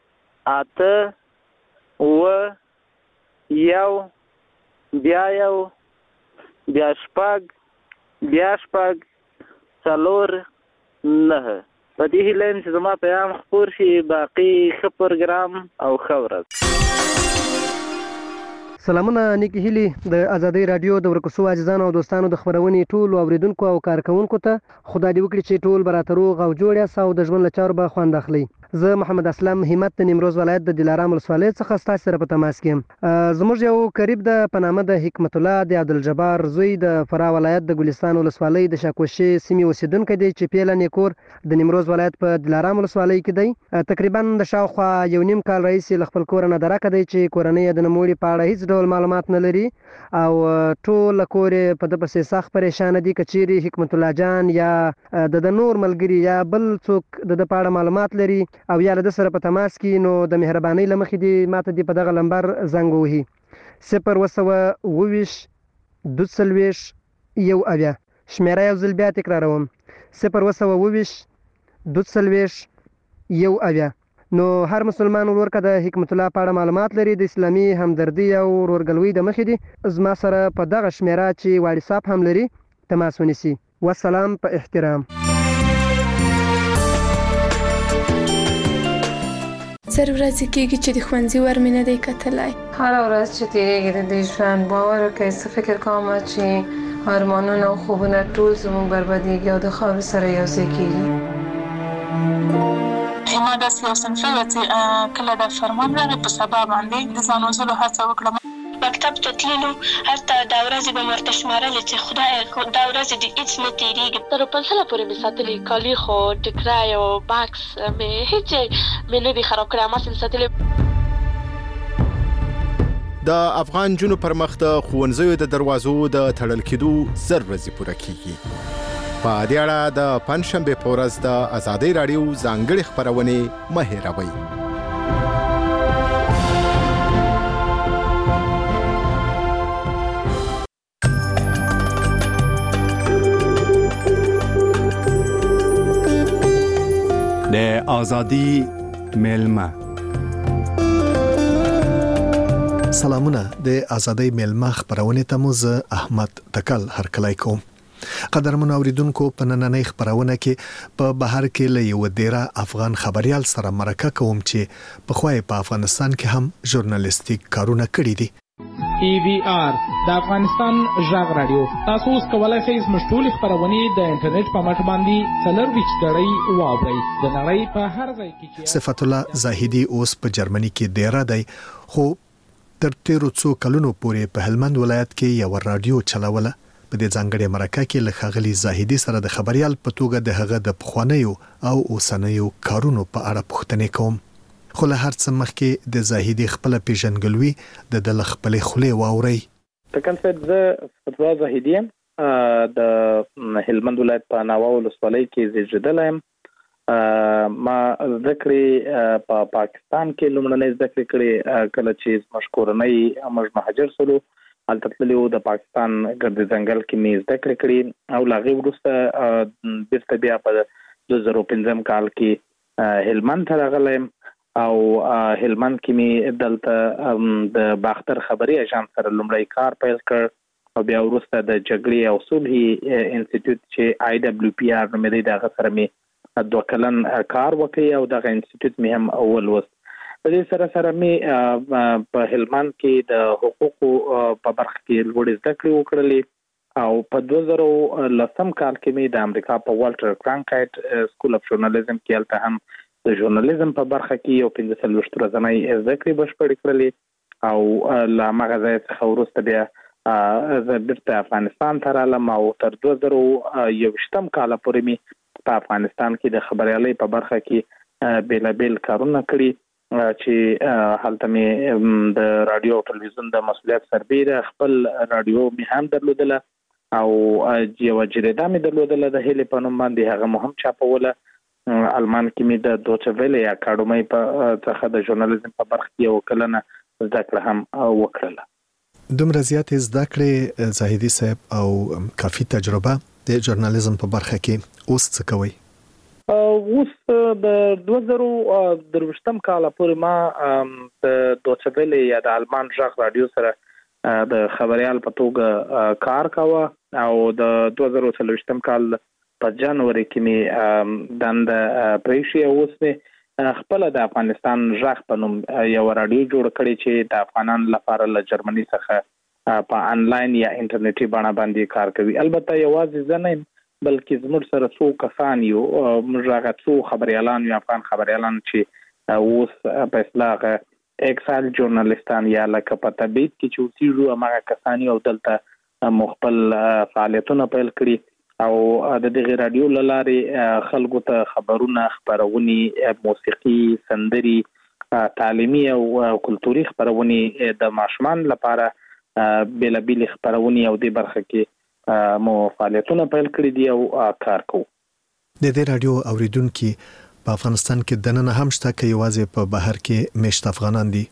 اته اووه یو بیا یو بیا شپږ بیا شپږ څلور نهه. په دې هیله یم چې زما پیغام خپور شي. باقي ښه پروګرام او ښه ورځ. سلامونه نیکې هیلې د ازادۍ راډیو د ورکسو عزیزانو او دوستانو د خپرونې ټولو اوریدونکو او کارکونکو ته خدای دې وکړي چې ټول به راته روغ او جوړ یاست او د ژوند له چارو به خوند اخلئ. زه محمد اسلم همت د نیمروز ولایت د دلارام ولسوالۍ څخه ستاسو سره په تماس کې یم. زموږ یو قریب د په نامه د حکمت الله د عبدالجبار زوی د فراه ولایت د ګلستان ولسوالۍ د شاکوشې سیمې اوسیدونکی دی چې پیله نیکور د نیمروز ولایت په دلارام ولسوالۍ کې دی. تقریبا د شاوخوا یو نیم کال راهیسې له خپل کوره نادرکه دی چې کورنۍ یې د نوموړي په اړه هیڅ ډول معلومات نه لري او ټول کور یې په ده پسې سخت پریشانه دي. که چیرې حکمت الله جان یا د د نور ملګري یا بل څوک د ده په اړه معلومات لري او یا له ده سره په تماس کې نو د مهربانۍ له مخې دې ماته دې په دغه لمبر زنګ ووهي: صفر اووه سوه اووه ویشت دوه څلوېښت یو اویا. شمېره یو ځل بیا تکراروم: صفر اووه سوه اووه ویشت دوه څلوېښت یو اویا. نو هر مسلمان ورور که د حکمت الله په اړه معلومات لري د اسلامي همدردي او ورورګلوۍ د مخې دي زما سره په دغه شمیره چې واټساپ هم لري تماس ونیسي. والسلام په احترام. سر ورځې کېږي چې د ښوونځي ور مې نه دی کتلی. هره ورځ چې تېرېږي د دې ژوند باور وکړئ څه فکر کوم چې ارمانونه او خوبونه ټول زموږ بربادېږي او د خاورې سره یو ځای کېږي. ما داسې یو صنفي وه چې کله د فرمان راغی په سبا باندې د ځان وژلو هڅه وکړم. مکتب ته تللو هلته دا ورځې به مې ورته شمارلې چې خدایه دا ورځې دې هېڅ نه تېرېږي. تر پنسله پورې مې ساتلي کالي خو ټکری او بکس مې هېڅ ځای مې نه دي خراب کړی هماسې مې ساتلي. د افغان نجونو پر مخ د ښوونځیو د دروازو د تړل کېدو زر ورځې پوره کېږي. په دې اړه د پنجشنبې په ورځ د ازادۍ راډیو ځانګړې خپرونې مه هېروئ. د ازادۍ میلمه. سلامونه. د ازادۍ میلمه خپرونې ته مو زه احمد تکل هرکلی کوم. قدرمن اوریدونکو په نننۍ خبرونه کې په بهر کې له یو ډیره افغان خبريال سره مرکه کوم چې په خوای په افغانستان کې هم ژورنالیستیک کارونه کړي دي. ای وی آر د افغانستان ژغ رادیو تاسو اوس کولای شئ زموږ ټولې خبرونه د انټرنیټ په مټ باندې څلرویشت ډړۍ واورئ. د نړۍ په هر ځای کې چې صفت الله زاهدي اوس په جرمني کې ډیره دی خو تر تیرو څو کلونو پورې په هلمند ولایت کې یو رادیو چلوله. په دې ځانګړې مرکه کې له ښاغلي زاهدي سره د خبريال په توګه د هغه د پخوانیو او اوسنیو کارونو په اړه پوښتنې کوم. خو له هر څه مخکې د زاهدي خپل پیژنګلوي د د خپلې خولې واوري. تکل صاحب زه فتوا زاهدي د هلمند ولایت په ناوه ولسوالۍ کې زیږیدلی یم. ما زده کړې په پاکستان کې لومړنۍ زده کړې کړې کله چې زموږ کورنۍ موږ مهاجر شولو. هلته تللو د پاکستان ګرد ځنګل کې مې زده کړې کړې او له هغې وروسته بېرته بیا په دوه زره پنځم کال کې هلمند ته راغلی یم او هلمند کې مې دلته د باختر خبري اژانس سره لومړی کار پیل کړ او بیا وروسته د جګړې او صلحې انسټیټیوټ چې آی ډبلیو پی آر نومېدی د هغه سره مې دوه کلن کار وکړی او دغه انسټیټیوټ مې هم ولوست. په دې سره سره مې په هلمند کې د حقوقو په برخه کې لوړې زده کړې وکړلې او په دوه زره لسم کال کې مې د امریکا په والټر کرانکایټ سکول اف ژورنالیزم کې هلته هم د ژورنالیزم په برخه کې یو پنځه څلوېښت ورځنۍ زده کړې بشپړې کړلې او له هماغه ځایه څخه وروسته بیا زه بیرته افغانستان ته رالم او تر دوه زره یوویشتم کاله پورې مې په افغانستان کې د خبریالۍ په برخه کې بېلابېل کارونه کړي چې هلته مې د رادیو او ټلویزیون د مسؤلیت سربیره خپل رادیو مې هم درلودله او یوه جریده مې درلودله د هیلې په نوم باندې هغه مو هم چاپوله. المان کې مې د دوچه ویلې اکاډمۍ په څخه د ژورنالیزم په برخه کې یو کلنه زده کړه هم وکړله. دومره زیاتې زده کړې زاهدي صاحب او کافي تجربه د ژورنالیزم په برخه کې اوس څه کوئ؟ اوس د دوه زره درویشتم کاله پورې ما د دوچه ویلې یا د المان ژغ رادیو سره د خبریال په توګه کار کاوه او د دوه زره څلوېښتم کال په جنوري کې مې دنده پرېښې. اوس مې خپله د افغانستان ژغ په نوم یوه راډیو جوړه کړې چې د افغانانو لپاره له جرمني څخه په انلاین یا انټرنیټي بڼه باندې کار کوي. البته یوازې زه نه یم بلکې زموږ سره څو کسان یو موږ هغه څو خبریالان یو افغان خبریالان چې اوس په اصطلاح اکسایل ژورنالیستان یا لکه په تبعید کې چې اوسېږو هماغه کسان یو دلته مخبل فعالیتونه پیل کړي او د دغه رادیو له لارې خلکو ته خبرونه خپرونې موسیقي سندري تعلیمي او کلتوري خبرونې د ماشومان لپاره بېلابېلې خپرونې او دې برخه کې مو فعالیتونه پیل کړي دي او کار کوو. د دې رادیو اوریدونکي په افغانستان کې دننه هم شته که یوازې په بهر کې میشت افغانان دي؟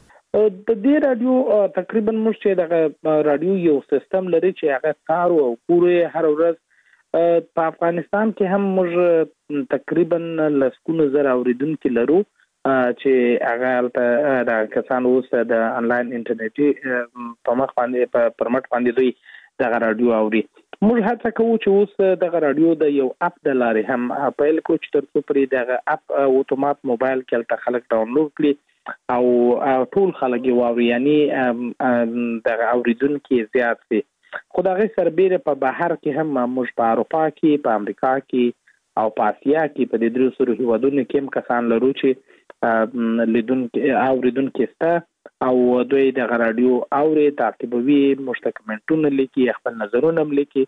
د دې رادیو تقریبا موږ چې دغه رادیو یو سیستم لري چې هغه کار او پوره هر ورځ په افغانستان کې هم موږ تقریبا لسکونه زر اوریدونکو لرو چې هغه د کسان اوس د انلاین انټرنیټي په مخ باندې په پرمټ باندې دوی د رادیو اوري. موږ هڅه کوو چې اوس د رادیو د یو اپ د لارې هم پیل کوو چې تر څو پرې د اپ اتومات موبایل کې تل خلک ډاونلوډ کړي او ټول خلک یې واوري، یعنی د اوریدونکو زیات شي. خو د هغې سربیره په بهر کې هم موږ په اروپا کې، په امریکا کې او په اسیا کې په دې درې سلو هیوادونو کې هم کسان لرو چې لیدونکي اوریدونکي سته او دوی د رادیو اوري، تعقیبوي، مشتکمنټونه لیکي، خپل نظرونه هم لیکي.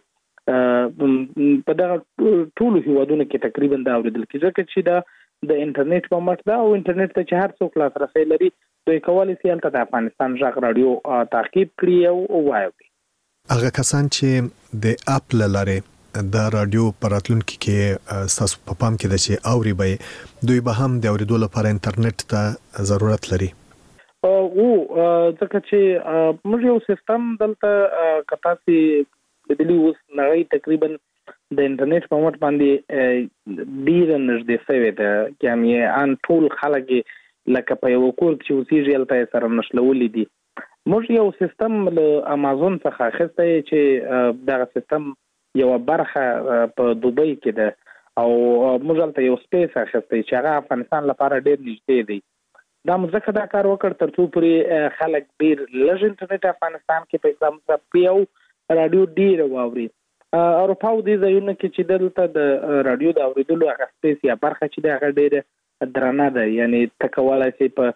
په دغه ټولو هیوادونو کې تقریبا دا اوریدل کېږي چې دا د انټرنیټ په مټ دا او انټرنیټ ته چې هر څوک لاسرسي لري دوی کولی شي هلته د افغانستان غږ رادیو تعقیب کړي او واوري. هغه کسان چې د اپ لاره د رادیو پراتلونکو کې تاسو په پام کې د چې اوري به دوی به هم د اوریدو لپاره انټرنیټ ته ضرورت لري. او ځکه چې موږ یو سیستم دلته کتاسي بدلی اوس نړۍ تقریبا د انټرنیټ په مټ باندې ډیر نږدې شوی ده، یعنی ان ټول خلک لکه په یو کور کې اوسېږي هلته سره نښلولي دي. موږ یو سیستم له امازون څخه اخیستی چې دغه سیستم یو برخه په دوبۍ کې ده او موږ هلته یو سپیس اخیستی چې هغه افغانستان لپاره ډیر نږدې دی. دا موږ ځکه دا کار وکړ تر څو پورې خلک ډیر لږ انټرنیټ افغانستان کې په اسلام سره یو رادیو ډیر واوري. اروپا او دې ځایونو کې چې دلته د رادیو د اوریدلو هغه سپیس یا برخه چې ده هغه ډیره درنه ده، یعنی ته کولی شي په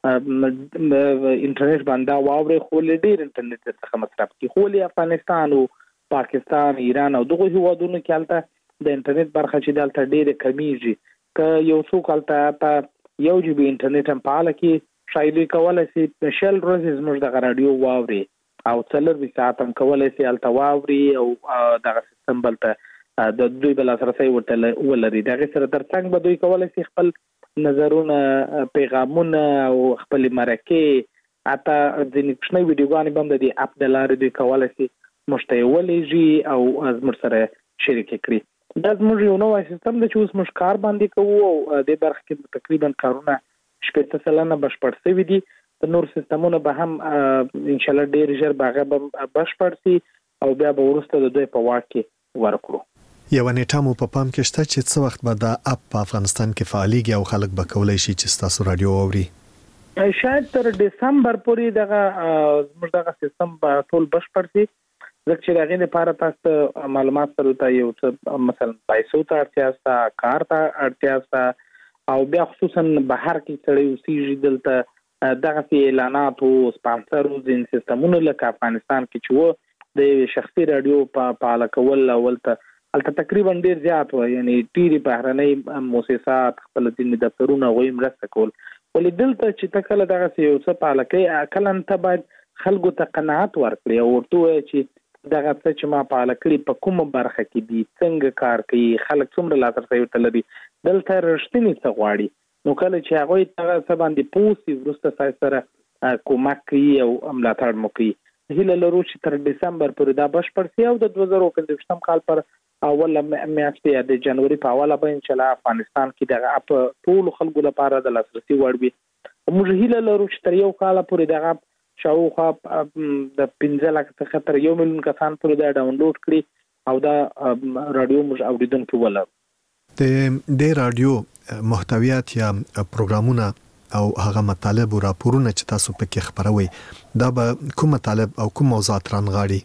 انټرنیټ باندې واوري خو له ډیر انټرنیټ څخه مصرف کی. خو له افغانستان او پاکستان، ایران او دغه هیوادونو کې هلته د انټرنیټ برخه چې دلته ډیره کمیږي. که یو څوک هلته په یو جی بي انټرنیټ هم فعال کړي شاید کولی شي شل ورځې زموږ د رادیو واوري او څلور ساعت هم کولی شي هلته واوري او دغه سیستم بلته د دوی بل لاسرسی ورته ولري. دغه سره ترڅنګ به دوی کولی شي خپل نظرونه، پیغامونه او خپل مرکې اته ځینې کوچنۍ ویډیوګانې به هم د دې اپ د لارې دوی کولی شي موږ ته یې ولېږي او زموږ سره شریکې کړي. دا زموږ یو نوی سیستم دی چې اوس موږ کار باندې کوو او دې برخه کې تقریبا کارونه شپېته سلنه بشپړ شوي دي. د نور سیستمونه به هم انشاءالله ډېر ژر به هغه به بشپړ شي او بیا به وروسته د دوی په واک کې ورکړو. یو نیټه مو په پام کې شته چې څه وخت به دا اپ په افغانستان کې فعالیږي او خلک به کولی شي چې تاسو رادیو اوري؟ شاید تر دسمبر پورې دغه زموږ دغه سیستم به ټول بشپړ شي، ځکه چې د هغې لپاره تاسو معلومات سره ته یو څه مثلا پیسو ته اړتیا شته، کار ته اړتیا شته او بیا خصوصا بهر کې سړی اوسېږي دلته دغسې اعلاناتو، سپانسرو ځینې سیستمونه لکه افغانستان کې چې و د شخصي رادیو په فعاله کول اولته هلته تقریبا ډیر زیات و، یعنی ډیرې بهرنۍ مؤسسات خپل ځینې دفترونه هغوی مرسته کول. ولې دلته چې ته کله دغسې یو څه فعاله کوې کله ته باید خلکو ته قناعت ورکړې او ورته ووایې چې دغه څه چې ما فعاله کړي په کومه برخه کې دي، څنګه کار کوي، خلک څومره لاسرسی ورته لري، دلته رښتینې څه غواړي. نو کله چې هغوی دغه څه باندې پوه شي وروسته ستاسو سره کومک کوي او ملاتړ مو کوي. هیله لرو چې تر دسمبر پورې دا بشپړ شي او د دوه زره پنځویشتم کال پر اوله میاشت یا د جنوري په اوله به انشاءالله افغانستان کې دغه اپ ټولو خلکو لپاره د لاسرسي وړ وي. موږ هیله لرو چې تر یو کاله پورې دغه اپ شاوخوا د پنځه لکه څخه تر یو میلیون کسان پورې دا ډاونلوډ کړي او دا رادیو موږ اوریدونکي ولرو. د دې رادیو محتویات یا پروګرامونه او هغه مطالب او راپورونه چې تاسو پکې خبروي دا به کوم مطالب او کوم موضوعات رانغاړي؟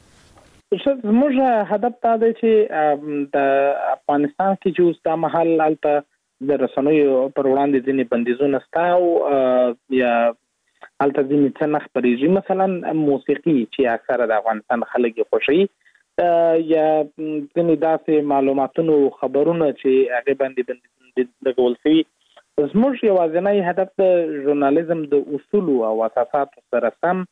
زموږ هدف دا دی چې د افغانستان کې چې اوس دا مهال هلته د رسنیو پر وړاندې ځینې بندیزونه شته او یا هلته ځینې څه نه خپرېږي، مثلا موسیقي چې اکثره د افغانستان خلک یې خوښوي یا ځینې داسې معلوماتونو خبرونه چې هغې باندې لګول شوي. زموږ یوازینی هدف د ژورنالیزم د اصولو او اساساتو سره سم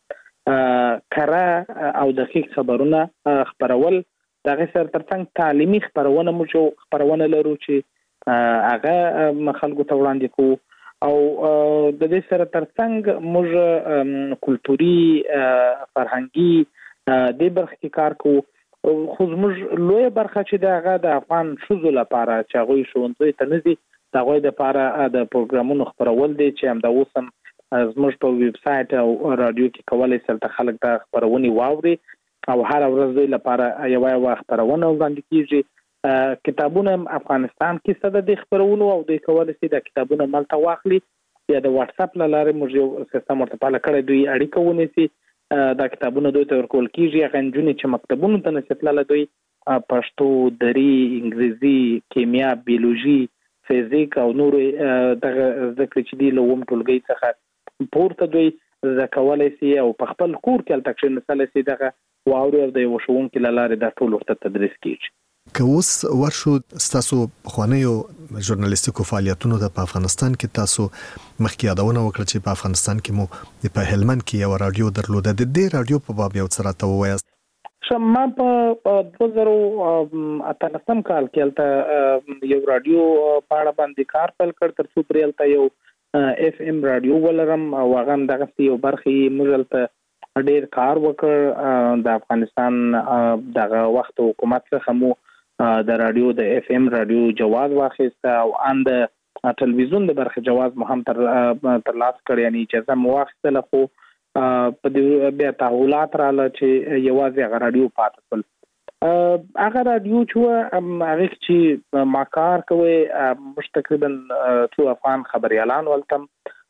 کره او دقیق خبرونه خبرول، د هغې سره ترڅنګ تعلیمي خپرونه موږ خپرونه لرو چې هغه خلکو ته وړاندې کوو او د دې سره ترڅنګ موږ کلتوري فرهنګي دې برخه کې کار کوو خو زموږ لوی برخه چې د هغه د افغان شوزو لپاره چې هغه ښوونځي ته نه دي د هغه لپاره د پروګرامونو خبرول دي چې هم د اوسم زموږ په ویب سټ او رادیو کې کولای شي چې خلک د خبرونې واوري او هر ورځ دوی لپاره یو یو خبرونه وړاندې کیږي کتابونه افغانستان کې څه د خبرونو او د کولای شي د کتابونو ملته واخلي یا د واتس اپ لاره موږ یو سیستم ورته پاله کړی دوی اړیکه ونیسي دا کتابونه دوی ته ورکول کیږي هغه نجونې چې مکتبونو ته نشتلاله دوی پښتو دري انګریزي کیمیا بیولوژي فزیک او نور دغه ذکر چې دی له ووم ټولګي څخه پورته دوی زکولای شي او په خپل کور کې التکشن نسل شي دغه واوري او د یو شوونکو لاره د ټول ورته تدریس کیږي که اوس ورشو تاسو خوانیو ژورنالیستیکو فعالیتونو د افغانستان کې تاسو مخکې یادونه وکړه چې په افغانستان کې مو په هلمند کې یو رادیو درلوده د دې رادیو په باب یو څه راته ووایاست شمه په دوه زره اتلسم کال کې الته یو رادیو په اړه باندې کار پیل کړ تر څو پرې الته یو اف ام رادیو ولرم او هغه دغه یو برخه مجلته ډېر کار وکړ د افغانستان دغه وخت حکومت څخه مو د رادیو د اف ام رادیو جواز واخیست او ان د ټلویزیون د برخه جواز مو هم تر تر لاس کړ یعنی اجازه مو واخیستله خو په دې بیا تحولات رااله چې یوازې هغه رادیو پاتې شول هغه رادیو چې هغه چې ما کار کوي مش تقریبا څو افغان خبريالان ولتم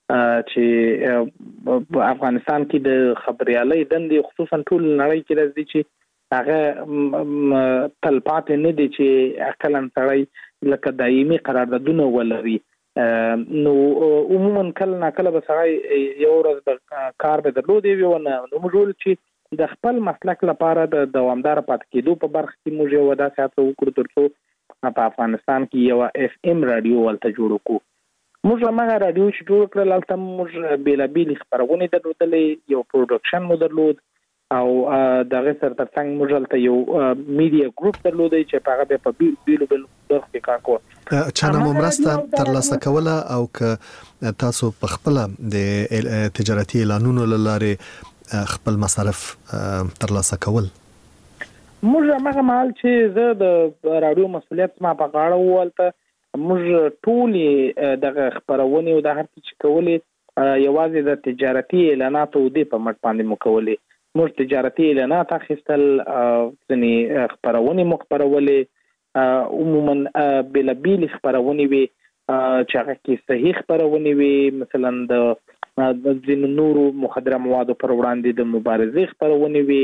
چې په افغانستان کې د خبريالۍ دندې خصوصا ټول نړۍ کې راځي چې هغه تلپات نه دي چې اکلن سړی لکه دایمي قراردادونه ولري نو عموما کله نه کله به سړی یو ورځ د کار به درلودي وي ونه نو موږ چې د خپل مسلک لپاره د دوامدار پات کېدو په برخه کې موږ یو ودا ساتو وکړو ترڅو په افغانستان کې یو اف ام رادیو ولته جوړ کړو موږ هغه رادیو چې جوړ کړل البته موږ بیل بیل خبرونه درلودلې یو پروډکشن مو درلود او دغه سره ترڅنګ موږ الته یو میډیا ګروپ درلودی چې هغه به په بیلو بیلو برخو کې کار کوي چانه مو مرسته ترلاسه کوله او که تاسو په خپل د تجارتي اعلانونو لاره خپل مصرف ترلاسه کول موږ هغه مال چې زه د رادیو مسؤلیت ما په غاړه ولته موږ ټول دغه خبرونه او د هر څه چې کولې یوازې د تجارتي اعلاناتو د په مټ باندې مو کولې موږ تجارتي اعلانات اخیستل ځنی خبرونه مخبرولې عموما بل بیل خبرونه وي چې هغه کې صحیح خبرونه وي مثلا د د نورو مخدره موادو پر وړاندې د مبارزې خبرونه وي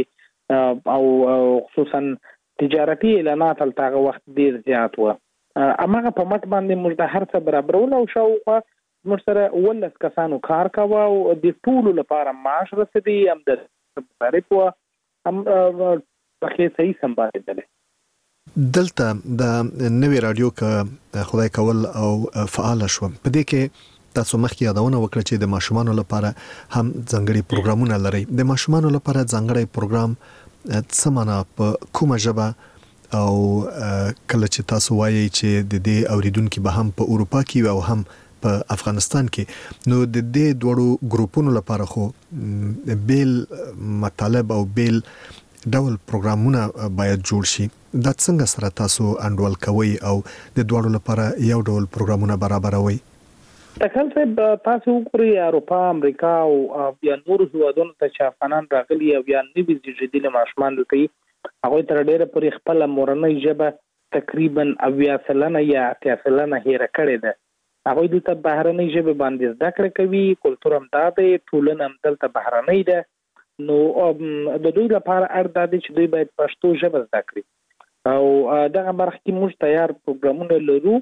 او خصوصا تجارتي اعلانات تلته وخت ډیر زیات و امغه په مټ باندې موږ د هر څه برابرول او شاوخوا موږ سره ولس کسانو کار کاوه او د ټول لپاره معاش رسیدي هم د مصارف و هم پخې صحیح سمبالېدل دلته د نوې رادیو ک خدای کول او فعال شو په دې کې تاسو مخکې یادونه وکړه چې د ماشومانو لپاره هم ځانګړي پروګرامونه لري د ماشومانو لپاره ځانګړي پروګرام څه معنا په کومه ژبه او کله چې تاسو وایي چې د دې اوریدونکو به هم په اروپا کې او هم په افغانستان کې نو د دې دوړو ګروپونو لپاره خو بیل مطالب او بیل ډول پروګرامونه باید جوړ شي دا څنګه سره تاسو انډول کوي او د دوړو لپاره یو ډول پروګرامونه برابروي تکل څه تاسو وګورئ اروپا امریکا او یا نور هیوادونو ته چې افغانان راغلي او یا نوي زیږیدلي ماشومان دي هغه تر ډیره پرې خپل مورنۍ ژبه تقریبا اویا سلنه یا اتیا سلنه هېره کړې ده هغه د ته بهرنۍ ژبه باندې زده کړې کوي کلتور هم دا دی ټولنه هم دلته بهرنۍ ده نو د دوی لپاره اړ دی چې دوی باید پښتو ژبه زده کړي او دغه برخه کې موږ تیار پروګرامونه لرو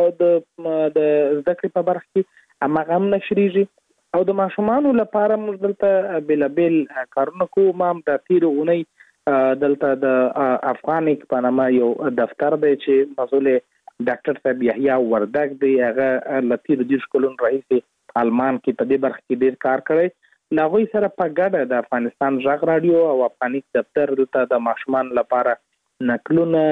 د د زده کړې په برخه کې هغه هم نشریږي او د ماشومانو لپاره موږ دلته بل بل کارونه کوو ما د تیر اونۍ دلته د افغانیک په نامه یو دفتر دی چې مسؤل ډاکټر صاحب یحیی وردګ دی هغه لتیر د شکولون رئیس آلمان کې په دې برخه کې ډیر کار کړی ناوی سره په ګډه د افغانستان ژغ رادیو او افغانیک دفتر دلته د ماشومان لپاره نقلونه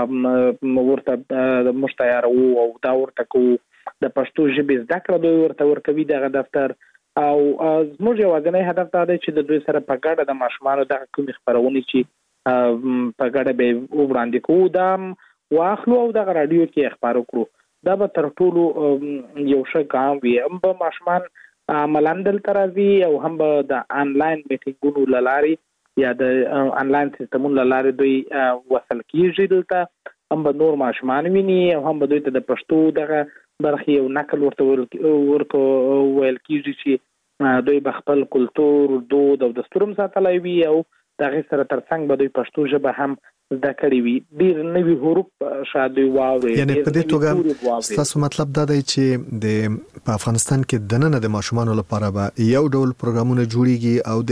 ورته د مشتیار او دا ورته کو د پښتو ژبې زده کړه دوی ورته ورکوي دغه دفتر او زموږ یوازینی هدف دا دی چې د دوی سره په ګډه د ماشومانو دغه کومې خبرونه چې په ګډه به وړاندې کوو دا واخلو او د رادیو کې اخبار وکړو دا به تر ټولو یو ښه ګام وي هم به ماشومان عملاً دلته راځي او هم به د آنلاین میټینګونو له لارې یا د آنلاین سیستمونو له لارې دوی وصل کېږي دلته هم به نور ماشومان ویني او هم به دوی ته د پښتو دغه برخې یو نقل ورته ورته ویل کېږي چې دوی به خپل کلتور دود او دستور هم ساتلی وي او د هغې سره تر څنګ به دوی پښتو ژبه هم زده کړې وي ډېر نوي حروف شاید دوی واوري یعنې په دې توګه ستاسو مطلب دا دی چې د په افغانستان کې دننه د ماشومانو لپاره به یو ډول پروګرامونه جوړیږي او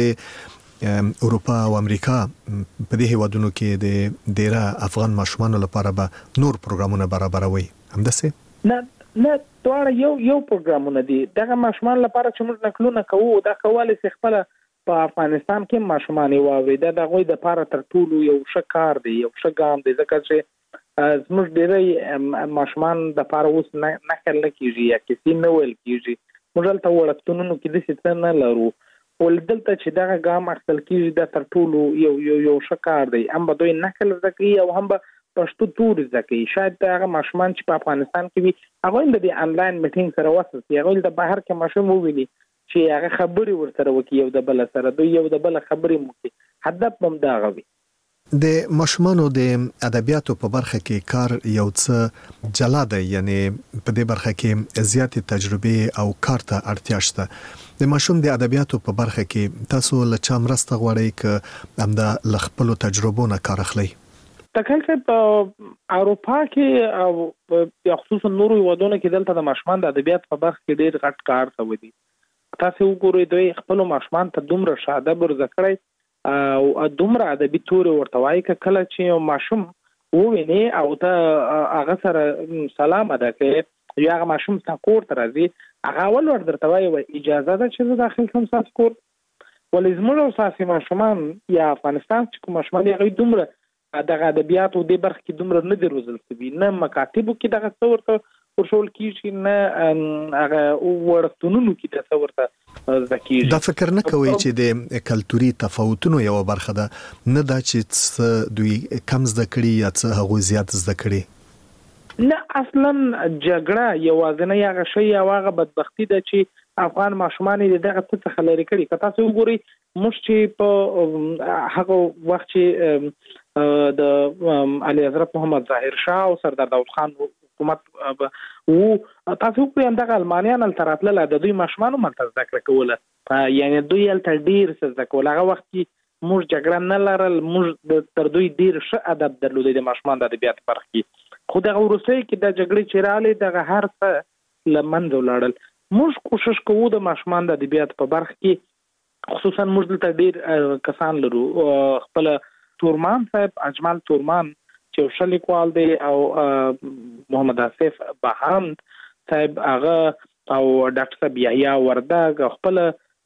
د اروپا او امریکا په دې هیوادونو کې د ډیره افغان ماشومانو لپاره به نور پروګرامونه برابروي همداسې نه نه دواړه یو یو پروګرامونه دي دغه ماشومان لپاره چې موږ نقلونه کوو دا کولی شي خپله په افغانستان کې ماشومان واوري دا د غوي د لپاره تر ټولو یو ښه کار دی یو ښه ګام دی ځکه چې زموږ ډېری ماشومان د لپاره اوس نقل نه کېږي یا کیسې نه ویل کېږي موږ هلته وړکتونونو کې داسې څه نه لرو خو دلته چې دغه ګام اخیستل کېږي دا تر ټولو یو یو یو ښه کار دی هم به دوی نقل زده کوي او هم به پښتو توري زده کوي شاید هغه ماشومان چې په افغانستان کې وي هغوی د دې آنلاین میټینګ سره وصل شي هغوی د بهر کې ماشوم وویني چې هغه خبرې ورسره وکړي یو د بل سره دوی یو د بل خبرې وکړي هدف هم دا غوي د ماشومانو د ادبیاتو په برخه کې کار یو څه جلا دی یعنی په دې برخه کې زیاتې تجربه او کار ته اړتیا شته د ماشوم د ادبیاتو په برخه کې تاسو له چا مرسته غواړئ ک همدا ل خپل تجربو نه کار اخلئ تکل په اروپا کې او خصوصا نورو هیوادونو کې دلته د ماشومان د ادبیات په برخه کې ډېر غټ کار شوی دی تاسو وګورئ دوی خپل ماشومان ته دومره شاده برزه کړی او دومره ادبي توري ورته وایي کله چې یو ماشوم وویني او ته هغه سره سلام ادا کوي یا هغه ماشوم ته کور ته راځي هغه اول ور درته وایي اجازه ده چې زه داخل شم ستاسو کور ولې زموږ اساسي ماشومان یا افغانستان چې کوم ماشومان هغوی دومره دغه ادبیاتو د برخې کې دومره نه دي روزل شوي نه مکاتبو کې دغه څه ورته ورشول کېږي نه هغه وړکتونونو کې دغه څه ورته زده کېږي دا فکر نه کوئ چې د کلتوري تفاوتونو یوه برخه ده نه دا چې څه دوی کم زده کړي یا څه هغوی زیات زده کړي نه اصلا جګړه یوازینی هغه شی او هغه بدبختي ده چې افغان ماشومان یې دغه څه څخه لرې کړي که تاسو وګورئ موږ چې په هغه وخت چې د علي حضرت محمد ظاهر شاه او سردار داود خان حکومت وو تاسو وګورئ همدغه المانیان هلته راتلل د دوی ماشومان هم هلته زده کړه کوله یعنې دوی هلته ډېر څه زده کول هغه وخت کې موږ جګړه نه لرل موږ تر دوی ډېر ښه ادب درلودی د ماشومان د ادبیاتو برخه کې خو دغه وروستۍ کې د جګړې چې راغلې دغه هر څه له منځه ولاړل موږ کوشش کوو د ماشومان د ادبیاتو په برخه کې خصوصا موږ دلته ډېر کسان لرو خپل تورمان صاحب اجمل تورمان چې یو ښه لیکوال دی او محمد آصف بهاند صاحب هغه او ډاکټر صاحب یحیی وردګ خپل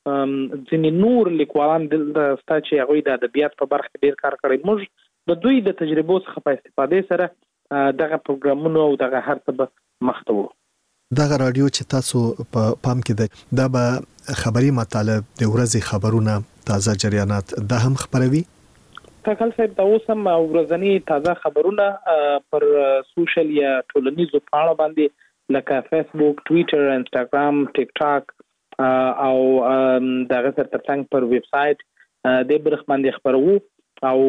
ځینې نور لیکوالان دلته شته چې هغوی د ادبیات په برخه کې ډېر کار کړی موږ د دوی د تجربو څخه په استفادې سره دغه پروګرامونو او دغه هر څه به مخ ته وړو دغه رادیو چې تاسو په پام کې ده دا به خبري مطالب د ورځې خبرونه تازه جریانات دا هم خبروي تکل صاحب دا اوس هم ورځنی تازه خبرونه پر سوشل یا ټولنیزو پاڼو باندې لکه فیسبوک ټویټر انستاګرام ټیک ټاک او دغه سره ترڅنګ پر ویب سایټ د برخ باندې خبرو او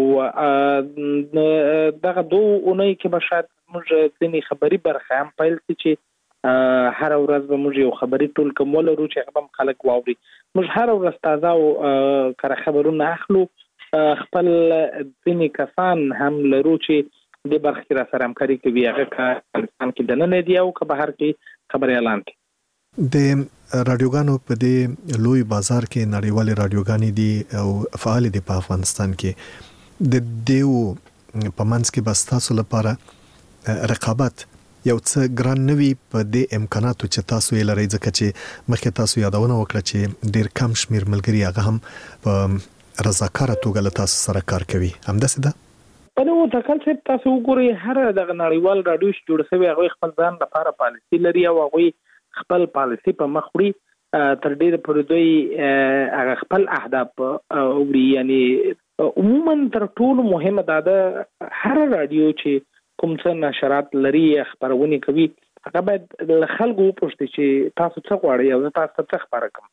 دغه دوه اونۍ کې به شاید موږ ځینې خبري برخه هم پیل کړي چې هر ورځ به موږ یو خبري ټول کوم ولرو چې هغه هم خلک واوري موږ هر ورځ تازه او کره خبرونه اخلو خپل ځینې کسان هم لرو چې د برخې را سره همکاري کوي هغه که افغانستان کې دننه دي او که بهر کې خبري اعلان کوي د رادیوګانو په دې لوی بازار کې نړیوالې رادیوګانې دي او فعال دي په افغانستان کې د دیو په منځ کې بس تاسو لپاره رقابت یو څه ګران نوي په دې امکاناتو چې تاسو یې لرئ ځکه چې مخکې تاسو یادونه وکړه چې ډېر کم شمیر ملګري هغه هم په رضاکاره توګه له تاسو سره کار کوي همداسې ده په نو تکل صاحب تاسو وګورئ هر دغه نړیوال رادیو چې جوړ شوی هغوی خپل ځان لپاره پالیسي لري او هغوی خپل پالیسي په مخ وړي تر ډېره پورې دوی هغه خپل اهداف وړي یعنې عموما تر ټولو مهمه دا ده هر رادیو چې کوم څه نشرات لري خبرونه کوي هغه باید له خلکو وپوښتي چې تاسو څه غواړئ او تاسو څه خبره کوم.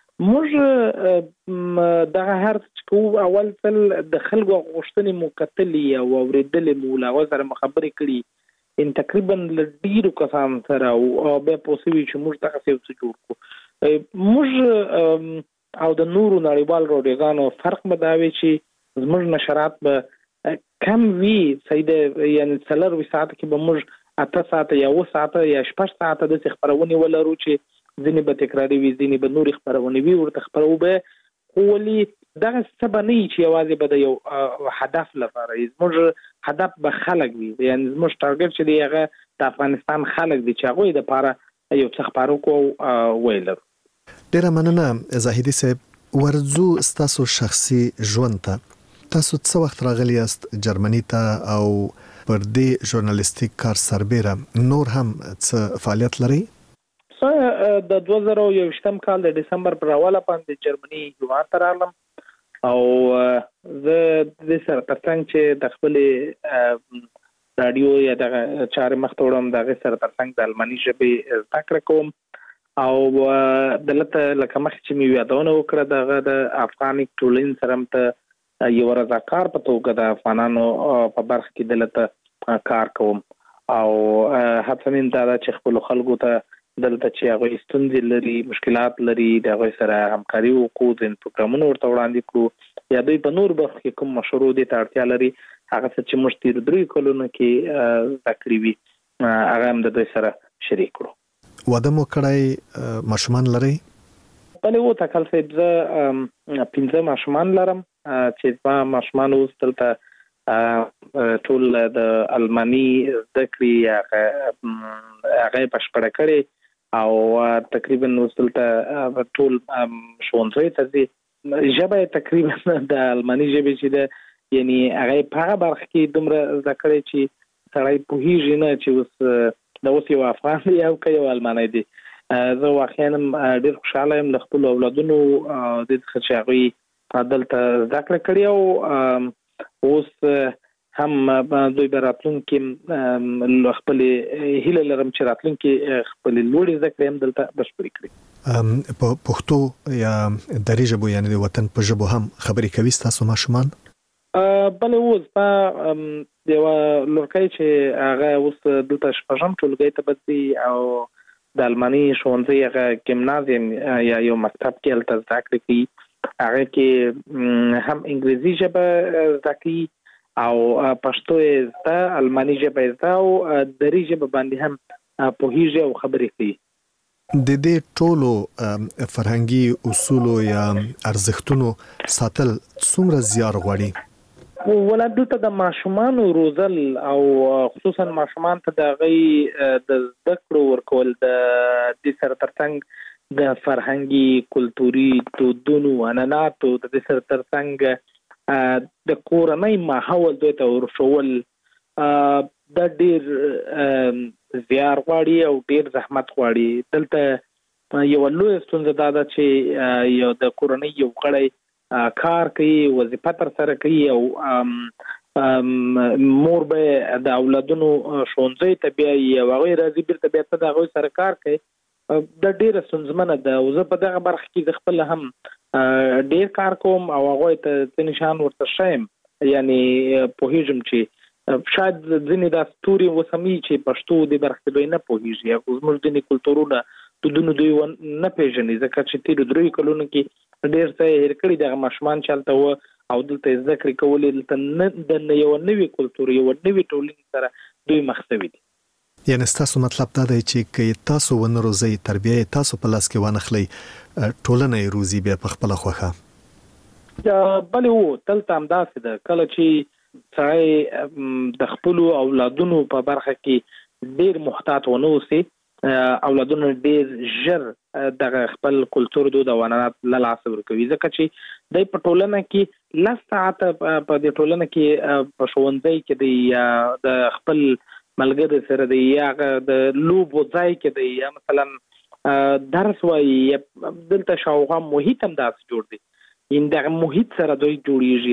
موږ دغه هر څه اول ځل د خلکو غوښتنې مو کتلې او اورېدلې مو له هغو سره خبرې کړي ان تقریبا له ډېرو کسانو سره او بیا پوسوي چې موږ دغسې یو څه جوړ کړو. موږ او د نورو نړیوال راډیوګانو فرق به دا وي چې زموږ نشرات به کم وي صحیح ده، یعنې څلرویشت ساعته کې به موږ اته ساعته یا اوه ساعته یا شپږ ساعته داسې خپرونې ولرو چې ځینې به تکراري وي، ځینې به نورې خپرونې وي ورته خپرو به، خو ولې دغه څه به نه وي چې یوازې به د یو هدف لپاره وي. زموږ هدف به خلک وي، یعنې زموږ ټارګټ چې دی هغه د افغانستان خلک دي چې هغوی دپاره یو څه خپاره کړو او ویلرو. ډیره مننه زاهدي صاحب. ورځو ستاسو شخصي ژوند ته تاسو څه وخت راغلی یاست جرمني ته او پر دې ژورنالیستیک کار سربیره نور هم څه فعالیت لرئ؟ د دوه زره یوویشتم کال د ډسمبر پر اوله باندې جرمني هیواد ته راغلم او زه د سره ترڅنګ چې د خپلې رادیو یا دغه چارې مخته وړم د هغې سره ترڅنګ د الماني ژبې زده کړه کوم او دلته لکه مخکې چې مې یادونه وکړه دغه د افغاني ټولنې سره هم ته یو رضاکار په توګه د افغانانو په برخه کې دلته کار کوم او هڅه مې دا ده چې خپلو خلکو ته دلته چې هغوی ستونزې لري، مشکلات لري، د هغوی سره همکاري وکړو، ځینې پروګرامونه ورته وړاندې کړو یا دوی په نور برخو کې کوم مشورو دې ته اړتیا لري هغه څه چې موږ تېرو دریو کلونو کې زده کړي وي هغه هم د دوی سره شریک کړو. واده مو کړی، ماشومان لرئ؟ بلې و تکل صاحب زه پنځه ماشومان لرم چې زما ماشومان اوس دلته ټول د الماني زده کړې هغه یې بشپړه کړې او تقریبا اوس دلته ټول ښوونځیو ته ځي. ژبه یې تقریبا د الماني ژبې چې ده یعنې هغه یې په هغه برخه کې دومره زده کړی چې سړی پوهېږي نه چې اوس د اوس یو افغان دی او که یو المانی دی. زه واقعا ډېر خوشحاله یم له خپلو اولادونو دې څخه چې هغوی دلته زده کړه کړې او اوس هم دوی به راتلونکي خپلې هیله لرم چې راتلونکي خپلې لوړې زده کړې هم دلته بشپړې کړي. په پښتو یا دري ژبو یعنې د وطن په ژبو هم خبرې کوي ستاسو ماشومان؟ بلې اوس ما یوه لورکۍ چې هغه اوس دلته شپږم ټولګۍ ته به ځي او د الماني ښوونځي هغه ګیمنازیم یا یو مکتب کې هلته زده کړې کوي. هغه کې هم انګریزي ژبه زده کوي او پښتو یې زده، الماني ژبه یې زده او دري ژبه باندې هم پوهېږي او خبرې کوي. د دې ټولو فرهنګي اصولو یا ارزښتونو ساتل څومره زیار غواړي؟ ولا دلته د ماشومانو روزل او خصوصا ماشومان ته د هغوی د زده کړو ورکول د دې سره ترڅنګ د فرهنګي کلتوري دودونو عنعناتو د دې سره ترڅنګ د کورنۍ ماحول دوی ته ورښول دا ډېر زیار غواړي او ډېر زحمت غواړي. دلته یوه لویه ستونزه دا ده چې یو د کورنۍ یو غړی کار کوي، وظیفه ترسره کوي او مور به د اولادونو ښوونځیو ته بیایي او هغوی راځي بیرته بیا ته د هغوی سره کار کوي. دا ډېره ستونزمنه ده او زه په دغه برخه کې د خپله هم ډېر کار کوم او هغوی ته ځینې شیان ورته ښیم، یعنې پوهېږم چې شاید ځینې دا ستوري اوس هم وي چې پښتو دې برخه کې دوی نه پوهېږي او زموږ ځینې کلتورونه دودونه دوی نه پېژني ځکه چې تېرو دریو کلونو کې ډېر څه یې هېر کړي. دغه ماشومان چې هلته وه او دلته یې زده کړې کولې دلته نه د یوه نوي کلتور یوه نوې ټولنې سره دوی مخ شوي دي. یعنې ستاسو مطلب دا دی چې که یې تاسو ونه روزئ، تربیه یې تاسو په لاس کې وانخلئ، ټولنه یې روزي بیا په خپله خوښه؟ بلې و دلته همداسې ده. کله چې سړی د خپلو اولادونو په برخه کې ډېر محتاط ونه اوسي، اولادونه ډېر ژر دغه خپل کلتور دود او عنعنات له لاسه ورکوي ځکه چې دی په ټولنه کې لس ساعته په دې ټولنه کې په ښوونځي کې دی یا د خپل ملګري سره دی یا د لوبو ځای کې دی یا مثلا درس وایي یا دلته شاوخوا محیط هم داسې جوړ دی، یعنې دغه محیط سره دوی جوړېږي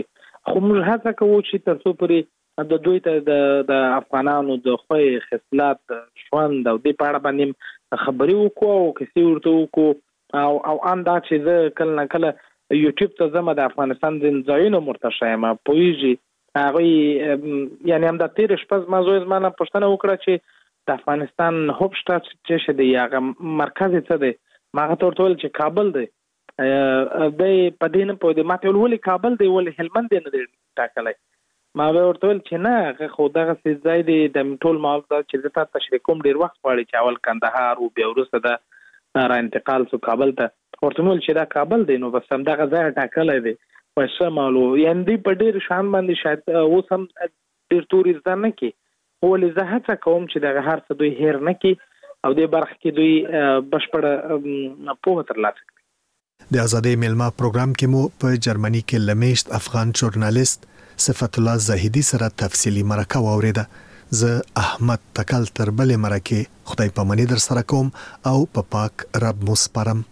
خو موږ هڅه کوو چې تر څو پورې د دوی ته د د افغانانو د خوې خصلات ژوند او د پاړه باندې خبري وکړو او کسي ورته وکړو او او ان دا چې زه کله نه کله یوټیوب ته زما د افغانستان د ځایونو مرتشه یم پویږي هغه یعنی هم د تیر شپه ما زوی زما نه پوښتنه وکړه چې د افغانستان هوپشټات چې شه دی هغه مرکز څه دی ما ته ورته چې کابل دی د پدین په دې ماته ولې کابل دی ولې هلمند نه دی ټاکلای ما ورته ول چې نه خو دغه څه ځای دی د ټول مال چې د تاسو تشریح کوم ډیر وخت غواړي چې اول کندهار او بیا وروسته د را انتقال سو کابل ته ورته ول چې دا کابل دی نو بس هم دغه ځای ټاکلای دی پښه مالو یاندې په ډیر شان باندې شاید اوس هم ډیر توريست نه کی ولې زه هڅه کوم چې دغه هر څه دوی هیر نه کی او د برخ کې دوی بشپړه په ترلاسه کړي د ازادي ملما پروګرام کې مو په جرمني کې لمیشت افغان ژورنالیست صفت الله زاهدی سره تفصیلی مرکه واوریده. زه احمد تکل تر بلې مرکه خدای پامنی در سره کوم او په پا پاک رب مو سپارم.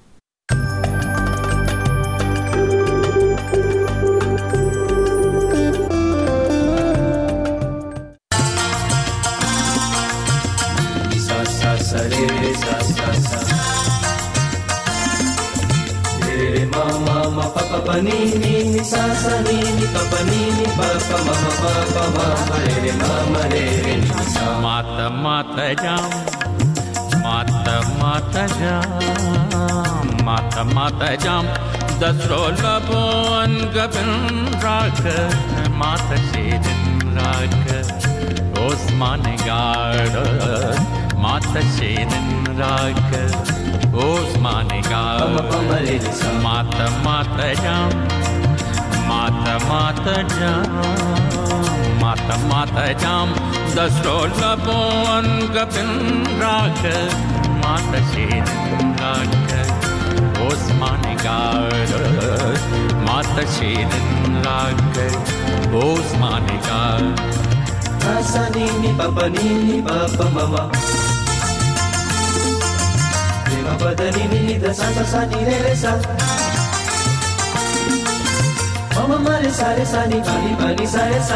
Ni ni ni sa sa ni ni pa pa ni ni pa pa ma ma pa pa ma ma re re ma ma re re ni sa mata mata jam mata mata jam mata mata jam dasro labon gabin rak mata shedin rak osman gard mata shedin rak osman gard mata mata jam mata mata jam mata mata jam dasro labon gabin rak mata shedin rak osman gard mata shedin rak osman gard asani ni papa ni ni papa mama ma pa da ni ni da sa sa sa ni re re sa mama ma re sa re sa ni pa ni pa ni sa re sa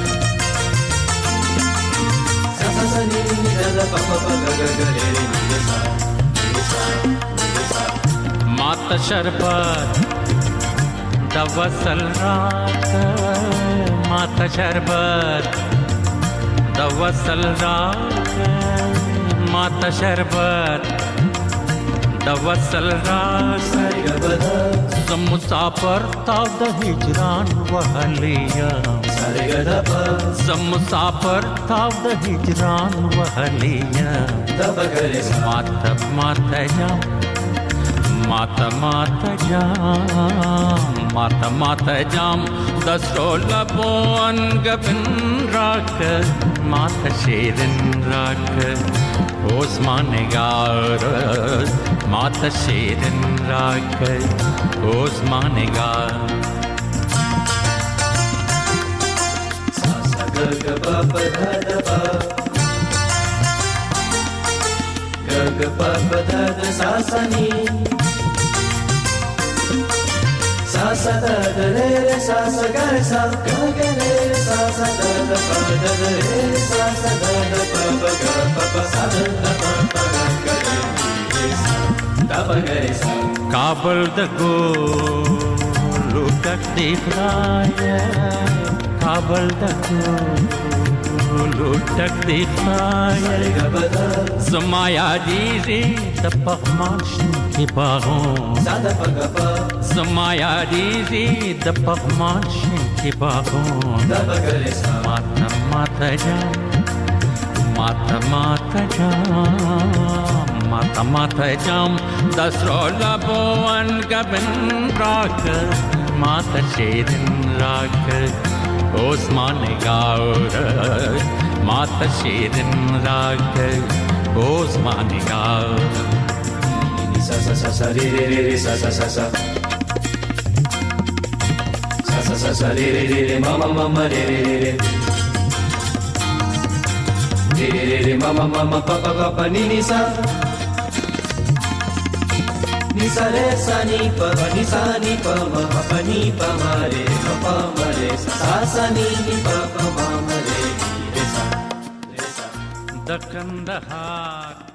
sa sa sa ni ni da da pa pa pa ga ga ga re re ni re sa re sa re sa mata sharbat da wasal raat mata sharbat da wasal raat mata sharbat da wasal raat zam musafir ta da hijran wahliya zam musafir ta da hijran wahliya mata mata jam mata mata jam mata mata jam dasro labon gabin rak mata shedin rak osman gard mata shedin rak osman gard sa sa ga ga pa pa da da pa ga ga pa pa da da sa sa ni sa sa da da re re sa sa ga re sa ga ga re re sa sa da da pa da da re re sa sa da da pa pa ga pa pa sa da da pa pa ga ga re re sa da pa ga re sa Kabul da go lutak dikhaya Kabul da go lutak dikhaya Zamaya diri da pagmash ki bagon sada pagapa Zamaya diri da pagmash ki bagon da bagale sa mata mata jam mata mata jam mata mata jam dasro labon gabin rak mata shedin rak osman gaur mata shedin rak osman gaur sa sa sa sa re re re sa sa sa sa sa sa sa sa re re re mama mama re re re re re re mama mama papa papa ni ni sa नि सा रे सा नि प नि सा नि प म प नि प म रे म प म रे सा सा नि नि प प म म रे रे सा रे सा द कंदहार